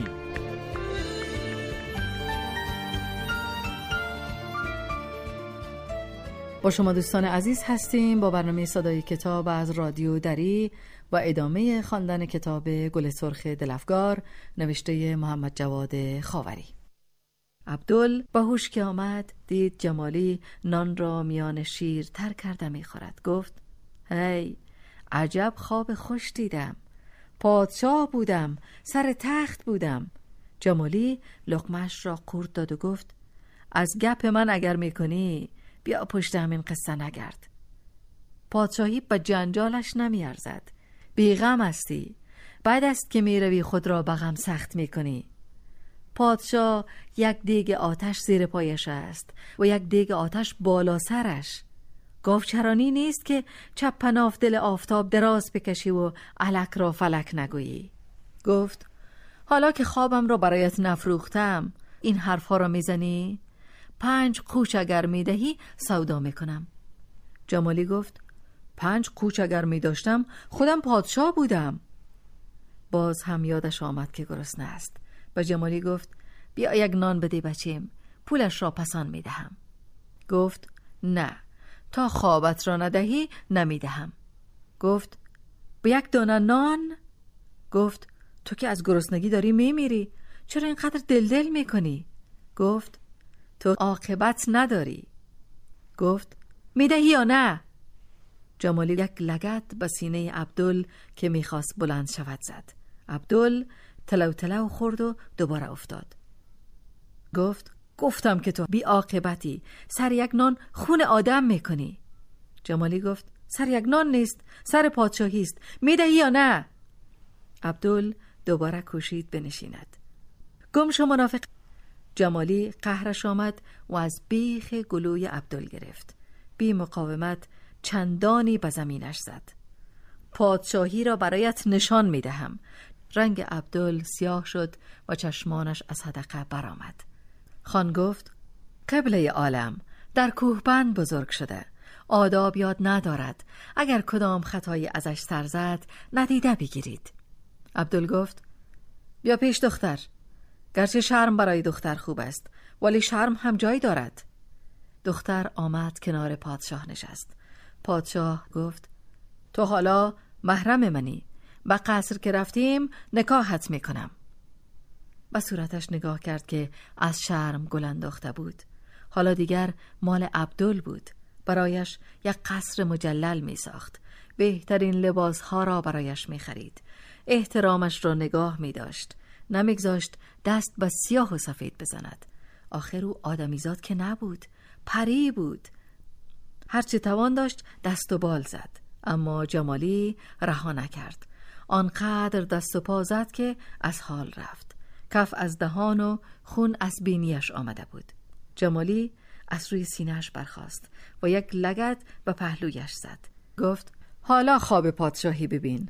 با شما دوستان عزیز هستیم با برنامه صدای کتاب از رادیو دری و ادامه خواندن کتاب گل سرخ دلافگار نوشته محمد جواد خاوری. عبدل با هوش که آمد دید جمالی نان را میان شیر تر کرده میخورد. گفت هی عجب خواب خوش دیدم، پادشاه بودم، سر تخت بودم. جمالی لقمه‌اش را قورت داد و گفت از گپ من اگر میکنی بیا پشت همین قصه نگرد. پادشاهی به جنجالش نمیارزد. بیغم هستی، بعد است که میروی خود را به غم سخت میکنی. پادشاه یک دیگ آتش زیر پایش است و یک دیگ آتش بالا سرش. گاوچرانی نیست که چپ پناف دل آفتاب دراز بکشی و الک را فلک نگویی. گفت حالا که خوابم را برایت نفروختم این حرفها را میزنی؟ پنج قوچ اگر میدهی سودا میکنم. جمالی گفت پنج قوچ اگر میداشتم خودم پادشاه بودم. باز هم یادش آمد که گرسنه است. و جمالی گفت بیا یک نان بده بچیم، پولش را پسان میدهم. گفت نه، تا خوابت را ندهی نمیدهم. گفت به یک دانه نان؟ گفت تو که از گرسنگی داری میمیری، چرا اینقدر دل دل میکنی؟ گفت تو عاقبت نداری. گفت میدهی یا نه؟ جمالی یک لگد به سینه عبدال که میخواست بلند شود زد. عبدال تلو تلو خورد و دوباره افتاد. گفت گفتم که تو بی عاقبتی، سر یک نان خون آدم میکنی. جمالی گفت سر یک نان نیست، سر پادشاهی است، میدهی یا نه؟ عبدال دوباره کوشید بنشیند. گم شو منافق. جمالی قهرش آمد و از بیخ گلوی عبدال گرفت. بی مقاومت چندانی به زمینش زد. پادشاهی را برایت نشان میدهم. رنگ عبدال سیاه شد و چشمانش از حدقه برآمد. خان گفت قبله عالم در کوهبند بزرگ شده، آداب یاد ندارد، اگر کدام خطایی ازش سر زد ندیده بگیرید. عبدال گفت بیا پیش دختر، گرچه شرم برای دختر خوب است ولی شرم هم جای دارد. دختر آمد کنار پادشاه نشست. پادشاه گفت تو حالا محرم منی، به قصر که رفتیم نکاحت میکنم. به صورتش نگاه کرد که از شرم گل انداخته بود. حالا دیگر مال عبدال بود. برایش یک قصر مجلل می ساخت. بهترین لباس ها را برایش می خرید. احترامش را نگاه می داشت. نمیگذاشت دست به سیاه و سفید بزند. آخر او آدمیزاد که نبود، پری بود. هرچی توان داشت دست و بال زد، اما جمالی رها نکرد. آنقدر دست و پا زد که از حال رفت. کف از دهان و خون از بینیش آمده بود. جمالی از روی سینه‌اش برخاست و یک لگد به پهلویش زد. گفت حالا خواب پادشاهی ببین.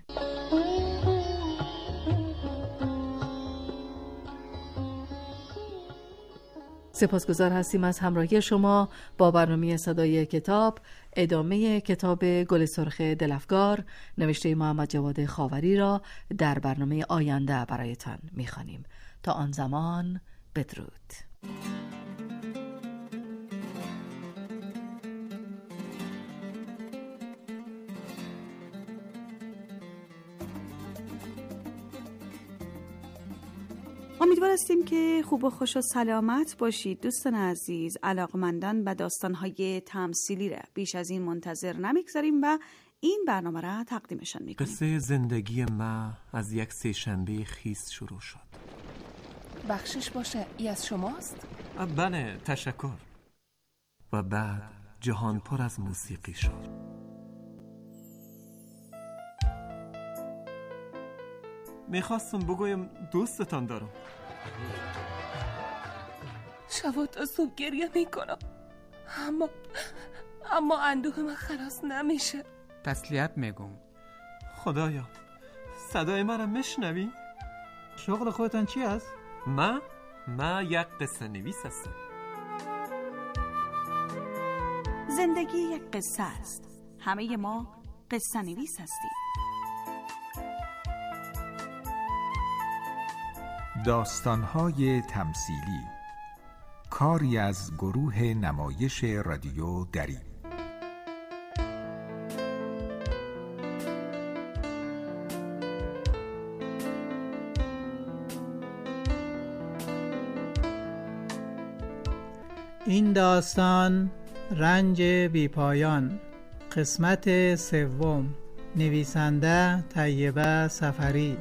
سپاسگزار هستیم از همراهی شما با برنامه صدای کتاب. ادامه کتاب گل سرخ دلفگار نوشته محمد جواد خاوری را در برنامه آینده برایتان می‌خوانیم. تا آن زمان بدرود. امیدوار هستیم که خوب و خوش و سلامت باشید. دوستان عزیز، علاقمندان به داستان‌های تمثیلی را بیش از این منتظر نمیگذاریم و این برنامه را تقدیمشان میکنیم. قصه زندگی ما از یک سه شنبه خیس شروع شد. بخشش باشه، ای از شماست؟ بله، تشکر. و بعد جهان پر از موسیقی شد. میخواستم بگویم دوستتان دارم. شب تا صبح گریه میکنم، اما اما اندوه من خلاص نمیشه. تسلیت میگم. خدایا، صدای من را میشنوی؟ شغل خودتان چی است؟ من؟ من یک قصه نویس هستم. زندگی یک قصه است. همه ما قصه نویس هستیم. داستان‌های تمثیلی، کاری از گروه نمایش رادیو دری. این داستان رنج بیپایان، قسمت سوم، نویسنده طیبه سفری.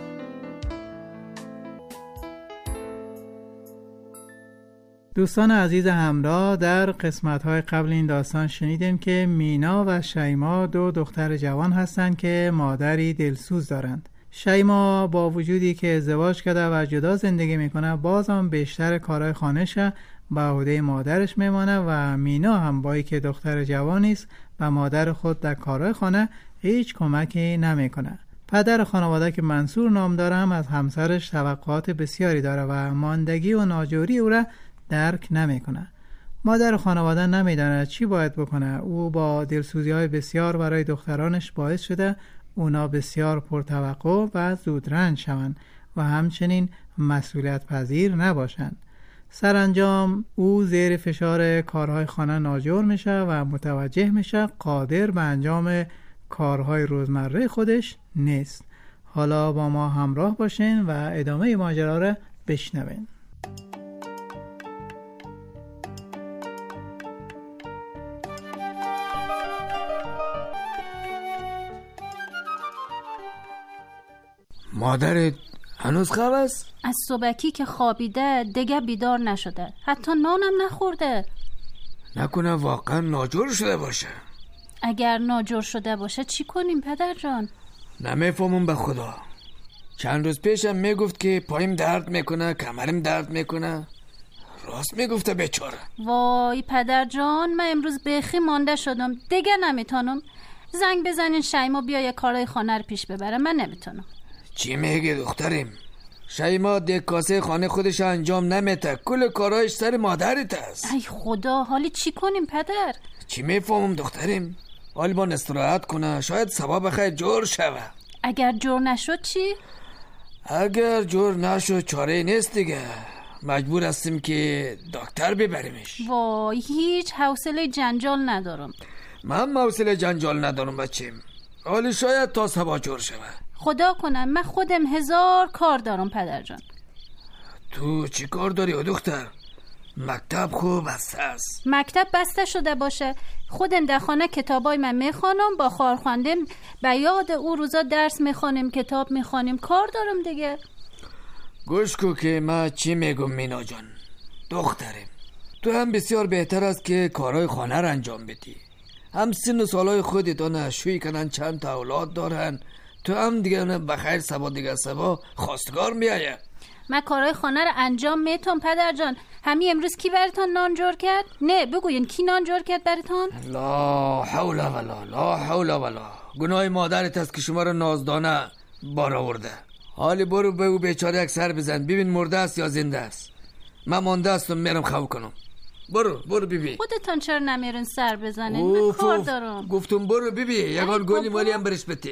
دوستان عزیز همراه، در قسمت‌های قبل این داستان شنیدیم که مینا و شیما دو دختر جوان هستند که مادری دلسوز دارند. شیما با وجودی که ازدواج کرده و جدا زندگی میکنه باز هم بیشتر کارهای خانه‌ش به عهده مادرش میمانه و مینا هم با اینکه دختر جوانی است و مادر خود در کارهای خانه هیچ کمکی نمیکنه. پدر خانواده که منصور نام داره هم از همسرش توقعات بسیاری داره و ماندگی و ناجوری او را درک نمیکنه. مادر خانواده نمیدونه چی باید بکنه. او با دلسوزی های بسیار برای دخترانش باعث شده اونا بسیار پرتوقع و زودرنج شوند و همچنین مسئولیت پذیر نباشند. سرانجام او زیر فشار کارهای خانه ناجور میشه و متوجه میشه قادر به انجام کارهای روزمره خودش نیست. حالا با ما همراه باشین و ادامه ماجرا را بشنوین. مادرت هنوز خواب است؟ از صبحکی که خوابیده دیگه بیدار نشده، حتی نانم نخورده. نکنه واقعا ناجور شده باشه؟ اگر ناجور شده باشه چی کنیم پدر جان؟ نمیفهمم به خدا. چند روز پیشم میگفت که پایم درد میکنه، کمرم درد میکنه. راست میگفته بیچاره. وای پدر جان، من امروز بخی مانده شدم، دیگه نمیتونم. زنگ بزنین شیما بیا یه کارای خانه رو پیش ببره، من نمیتونم. چی میگی دختریم؟ شیما دیگه کاسه خانه خودش انجام نمیته، کل کارایش سر مادرت است. ای خدا، حالی چی کنیم پدر؟ چی میفهمم دختریم؟ حال با استراحت کنه، شاید ثواب خیر جور شوه. اگر جور نشد چی؟ اگر جور نشد چاره نیست دیگه، مجبور هستیم که دکتر ببریمش. وای هیچ حوصله جنجال ندارم. من حوصله جنجال ندارم بچیم، حالی شاید تا صبح جور شوه. خدا کنم، من خودم هزار کار دارم پدر جان. تو چی کار داری او دختر؟ مکتب خوب بسته است. مکتب بسته شده باشه، خودم در خانه کتابای من میخوانم، با خواهر خواندم به یاد او روزا درس میخوانیم، کتاب میخوانیم، کار دارم دیگه. گوش کو که من چی میگم مینا جان. دخترم تو هم بسیار بهتر است که کارهای خانه را انجام بدی. هم سن و سالای خودت آنه شوی کنن، چند تا اولاد دارن، تو هم دیگه بخیر سبا دیگه سبا خواستگار میایه. من کارهای خانه رو انجام میتونم پدر جان. همین امروز کی براتون نان جور کرد؟ نه بگوین کی نان جور کرد براتون؟ لا حول ولا لا حول ولا. گناه مادرت است که شما رو نازدانه بار آورده. حالی برو به او بیچاره یک سر بزن ببین مرده است یا زنده است. من مانده استم میرم خواب کنم. برو برو بیبی. خودتون چرا نمیرین سر بزنین؟ من کار دارم. گفتم برو بیبی، یکان گلی مالی هم برش بتی.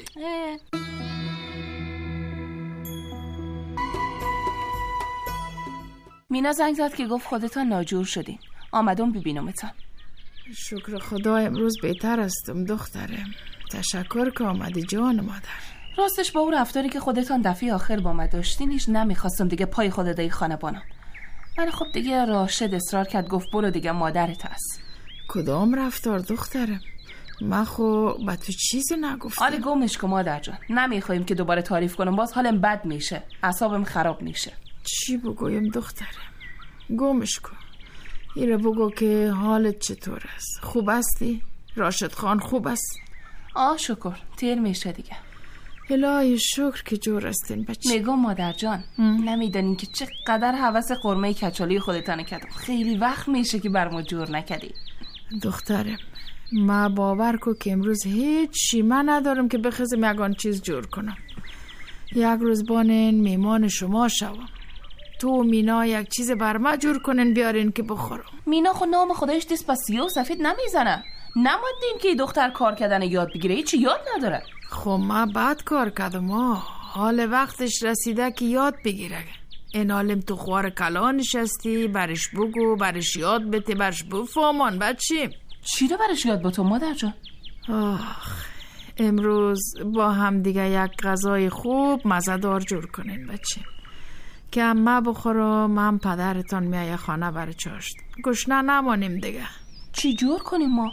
مینا زنگ زد که گفت خودتان ناجور شدین. آمدم ببینمتان. شکر خدا امروز بهتر هستم دخترم. تشکر که آمدی جان مادر. راستش با اون رفتاری که خودتان دفعه آخر با من داشتینیش نمیخواستم دیگه پای خودت ای خانه بانم. من خب دیگه راشد اصرار کرد، گفت برو دیگه مادرت هست. کدام رفتار دخترم؟ من خو با تو چیزی نگفتم. آره گمش کن مادر جان، نمیخوایم که دوباره تعریف کنم، باز حالم بد میشه، اعصابم خراب میشه. چی بگویم دخترم؟ گمش کن. ایره بگو که حالت چطور است؟ خوب هستی؟ راشد خان خوب است؟ آه شکر، تیر میشه دیگه. الهی شکر که جور هستین بچه. میگم مادر جان، نمیدانین که چقدر هوس قرمه کچالی خودتانه کردم. خیلی وقت میشه که بر ما جور نکردی. دخترم ما باور کو که امروز هیچ چی من ندارم که بخزم یگان چیز جور کنم. یک روز بانین میمان شما شوم، تو و مینا یک چیز بر ما جور کنن بیارین که بخورم. مینا خود نام خودش دست با سیاه و سفید نمیزنه. نماندین که دختر کار کردن یاد بگیره، هیچی یاد نداره. خب ما بعد کار کردم ها، حال وقتش رسیده که یاد بگیره. این حالم تو خوار کلا نشستی، برش بگو، برش یاد بده، برش بفهمان بچیم. چی رو برش یاد بتون مادر جان؟ آخ امروز با هم دیگه یک غذای خوب مزه‌دار جور کنین بچه که هم ما بخورم هم پدرتان میایه خانه برای چاشت. گشنه نمانیم دیگه. چی جور کنیم ما؟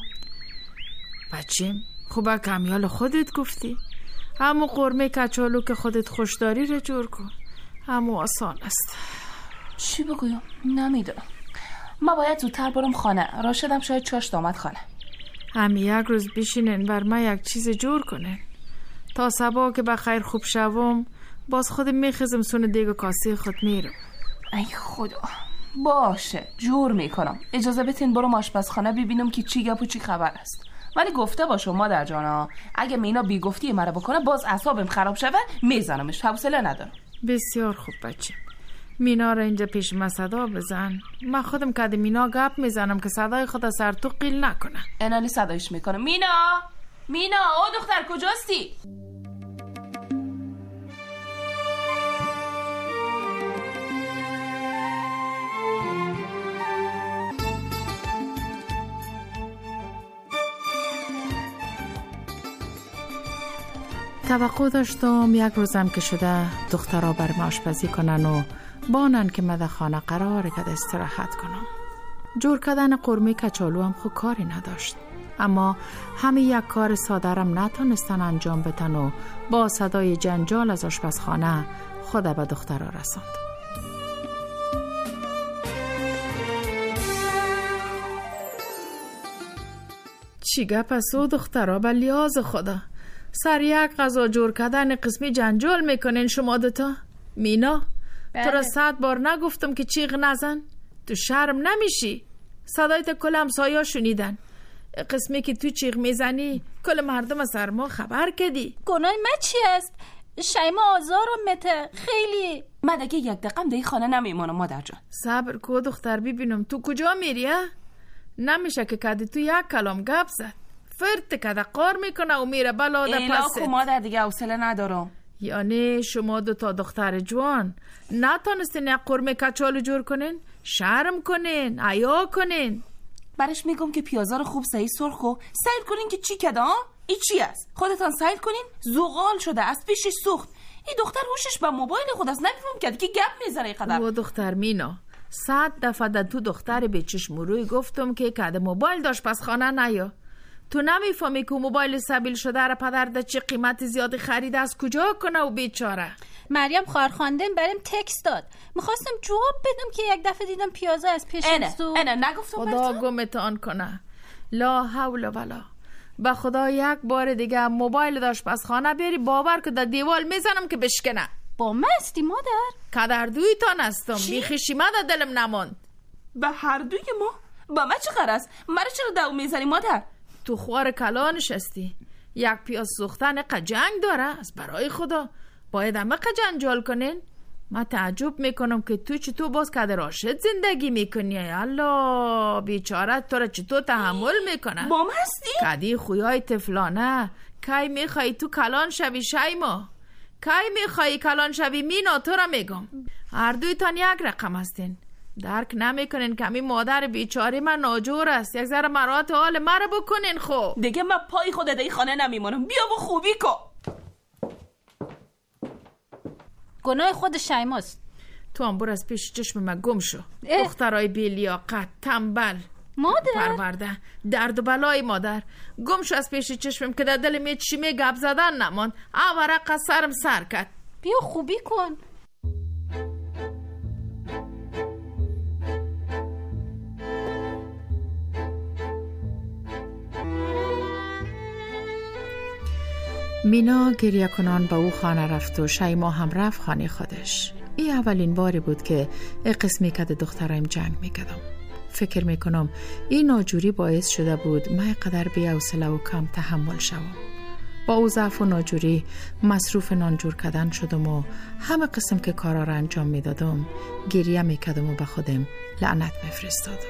بچیم خوبه کمیال خودت گفتی، همو قرمه کچالو که خودت خوشداری رو جور کن، همو آسان است. چی بگویم؟ نمیدونم. ما باید زودتر برم خانه، راشدم شاید چاشت آمد خانه. هم یک روز بشینن بر ما یک چیز جور کنن تا صبح که بخیر خوب شوم باز خودم میخزم سون دیگه کاسه خود میرم. ای خدا، باشه جور میکنم. اجازه بتین برو آشپزخانه ببینم که چی گپ و چی خبر است. ولی گفته باشم مادر جانا، اگه مینا بیگفتی مرا بکنه باز اعصابم خراب شوه میزنمش. حوصله ندارم. بسیار خوب بچه، مینا را اینجا پیش من صدا بزن. من خودم که مینا گپ میزنم که صدای خدا سر تو قیل نکنه. انالی صدایش میکنه. مینا مینا او دختر کجاستی؟ توقع داشتم یک روزم که شده دخترها برم آشپزی کنن و بانن که من در خانه قراره که استراحت کنم. جور کردن قرمه کچالو هم خود کاری نداشت، اما همه یک کار سادرم نتونستن انجام بدن و با صدای جنجال از آشپزخانه خود به دخترها رساند. چی گپ است او دخترها؟ به لیاز خدا سر یک غذا جور کردن قسمی جنجال میکنین شما دوتا؟ مینا بله. تو را صد بار نگفتم که چیغ نزن؟ تو شرم نمیشی؟ صدایت کل همسایا شنیدن. قسمی که تو چیغ میزنی کل مردم سر ما خبر کدی. گناه من چی است؟ شیما آزارم مته خیلی. من دیگه یک دقیقم دیگه خانه نمیمانم مادر جان. صبر کو دختر ببینم تو کجا میری؟ نمیشه که کدی تو یک کلام گپ زد فرت کده قار میکنه و میره بلا ده پست. ایلا مادر دیگه حوصله ندارم. یعنی شما دو تا دختر جوان نتونستین یک قرمه کچالو جور کنین؟ شرم کنین، عیا کنین. برش میگم که پیازا رو خوب صحیح سرخ و سیل کنین که چی کده ها؟ ای چی است؟ خودتان سیل کنین؟ زغال شده از پیشش سوخت. این دختر هوشش به موبایل خود است. نمیفهم کرد که گپ میزنه اینقدر. و دختر مینا صد دفعه در تو دختر به چشم روی گفتم که کده موبایل داشت پس خانه نیا. تو نمیفهمی که موبایل سبیل شده را پدر ده چه قیمت زیادی خرید از کجا کنه و بیچاره. مریم خواهرخواندم برام تکست داد. میخواستم جواب بدم که یک دفعه دیدم پیازا از پیش سو. اینه نگفتم خدا گمتان کنه. لا حول ولا. به خدا یک بار دیگه موبایل داشت پس خانه بیاری باور که در دیوال میزنم که بشکنه. با مستی مادر؟ کدر دوی تان هستم. بیخی شیمه در دلم نماند. به هر دوی ما؟ با من چه قرص؟ مرا چرا دو میزنی مادر؟ تو خوار کلا نشستی. یک پیاز سوختن قجنگ داره از برای خدا باید همه قجنجال کنین. من تعجب میکنم که تو چطور باز کده راشد زندگی میکنی. الله بیچاره تو را چطور تحمل میکنه؟ با من هستی؟ کدی خویای تفلانه. کی میخوایی تو کلان شوی شیما؟ کی میخوایی کلان شوی مینا؟ تو را میگم هر دویتان یک رقم هستین. درک نمیکنین که همین مادر بیچاره من ناجور است. یک ذره مرات حال مرا بکنین. خب دیگه من پای خود دی خانه نمیمانم. بیا و خوبی کن. گناه خود شیماست. تو هم برو از پیش چشم من گم شو. دخترای بی لیاقت تنبل مادر پرورده درد و بلای مادر. گم شو از پیش چشمم که در دل می چی می گپ زدن نمان. آورق سرم سر کرد. بیا خوبی کن. مینا گریه کنان به او خانه رفت و شیما هم رفت خانه خودش. این اولین باری بود که ای قسمی که دخترایم جنگ میکردم. فکر میکنم این ناجوری باعث شده بود من قدر بی حوصله و کم تحمل شوم. با او ضعف و ناجوری مصروف نانجور کردن شدم و همه قسم که کارا را انجام میدادم گریه میکردم و به خودم لعنت میفرستادم.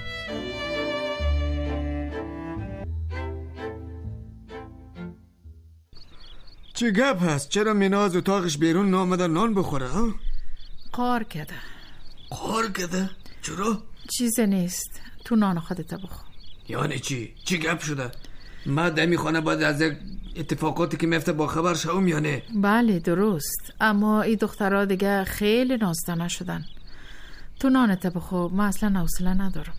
چه گپ هست؟ چرا مینا از اتاقش بیرون نامده نان بخوره ها؟ قار کده. قار کده؟ چرا؟ چیزی نیست. تو نان خودت بخور. یعنی چی؟ چی گپ شده؟ من دمی خانه باید از اتفاقاتی که میفته با خبر شوم یا نه؟ بله درست، اما این دخترها دیگه خیلی نازدانه شدن. تو نانت بخور. من اصلا حوصله ندارم.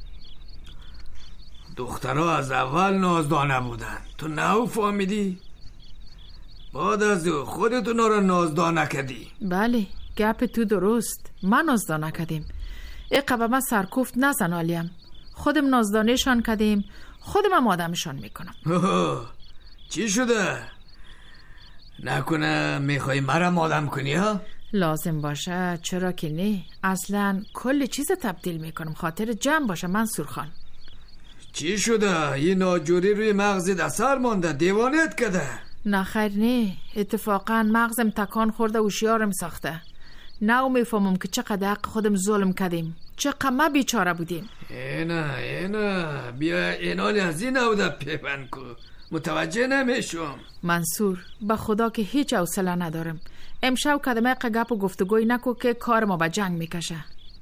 دخترها از اول نازدانه بودن. تو نه فهمیدی؟ بعد از خودت اونا رو نازدانه کردی. بله گپ تو درست. من نازدانه کردیم. اقبه من سرکوفت نزن آلیم. خودم نازدانهشان کردیم. خودم هم آدمشان میکنم. چی شده؟ نکنه میخوای مرم آدم کنی ها؟ لازم باشه چرا که نه. اصلا کل چیز تبدیل میکنم خاطر جمع باشه منصور خان. چی شده؟ این ناجوری روی مغزت اثر مانده، دیوانت کده؟ نه خیر نه، اتفاقا مغزم تکان خورده و هوشیارم ساخته. نه میفهمم که چقدر حق خودم ظلم کردیم، چقدر ما بیچاره بودیم. اینا اینا بیا اینال از این نوده پیپن کو، متوجه نمیشم. منصور به خدا که هیچ حوصله ندارم. امشب کدامه گپ و گفتگوی نکو که کار ما به جنگ میکشه.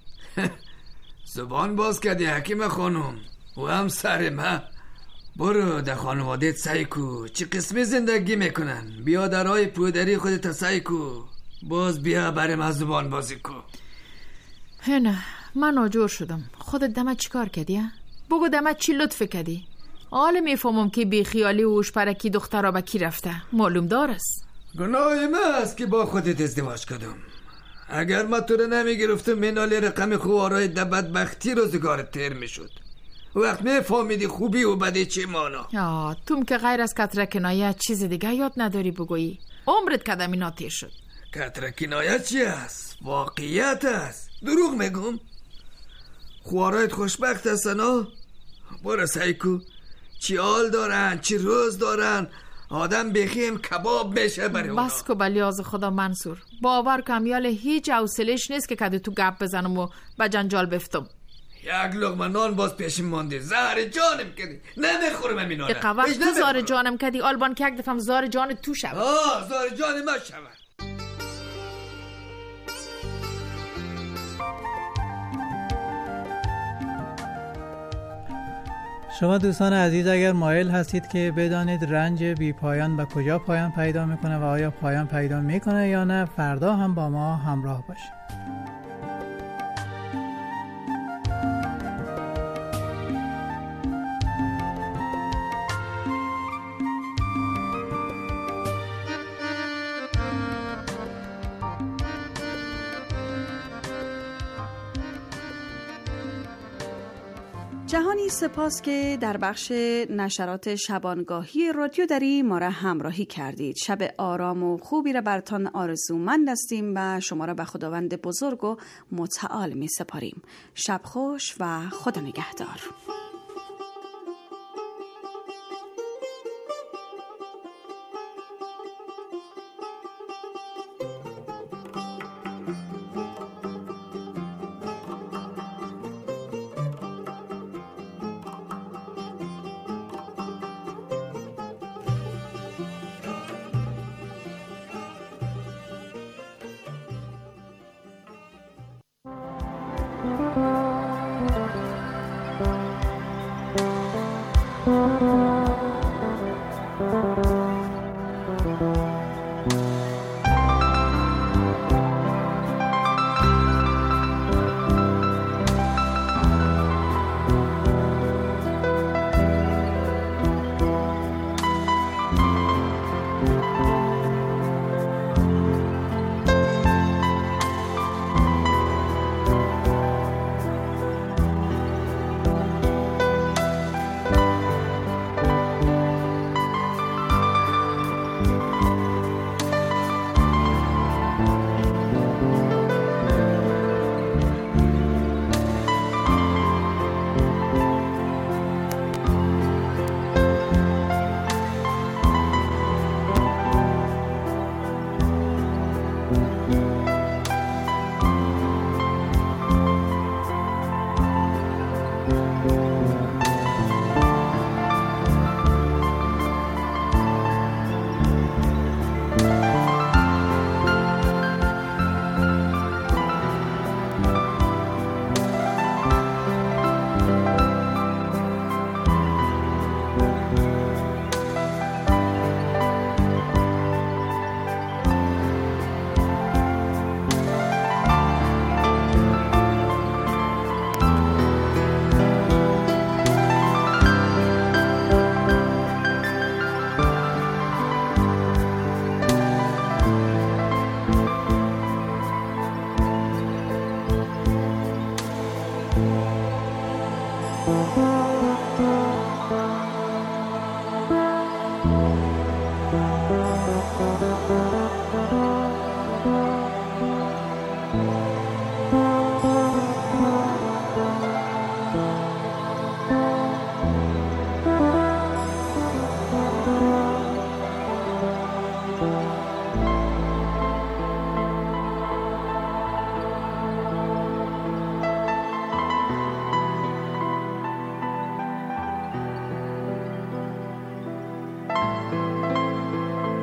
زبان باز کردی حکیم خانم و هم سر ما. برو در خانوادت سعی کو چی قسمی زندگی میکنن، بیا در راه پودری خودت سعی کو، باز بیا برای من زبان بازی کو. نه من آجور شدم. خودت دمت چی کار کردی؟ بگو دمت چی لطف کردی؟ حالا میفهمم که بی خیالی و اوشپرکی دخترها به کی رفته. معلوم دار است. گناه من است که با خودت ازدواج کردم. اگر ما تو رو نمیگرفتم منال رقم خوارای ده بدبختی روزگارت تیر میشد. وقت میفهمیدی خوبی و بدی چی مانا. آه توم که غیر از کتره کنایه چیز دیگه یاد نداری بگویی. عمرت کدام اینا تیر شد. کتره کنایه چی است؟ واقعیت است. دروغ میگم؟ خوارایت خوشبخت هستن ها؟ برو سعی کو چی حال دارن چی روز دارن، آدم بخیم کباب بشه برای اونا. بس که بلیاز خدا منصور، باور کمیال هیچ حوصله‌اش نیست که کده تو گپ بزنم و به جنجال بفتم. یک لقمه نان باز پیشم مانده، زهر جانم کردی، نمیخورم همین نانه. اقا وقت تو زهر جانم کردی آلبان که یک دفعه زهر جان تو شود. آه زهر جان ما شود. شما دوستان عزیز اگر مایل هستید که بدانید رنج بی پایان به کجا پایان پیدا میکنه و آیا پایان پیدا میکنه یا نه، فردا هم با ما همراه باشید. جهانی سپاس که در بخش نشرات شبانگاهی رادیو دری ما را همراهی کردید. شب آرام و خوبی را برتان آرزومند هستیم و شما را به خداوند بزرگ و متعال می سپاریم. شب خوش و خدا نگهدار.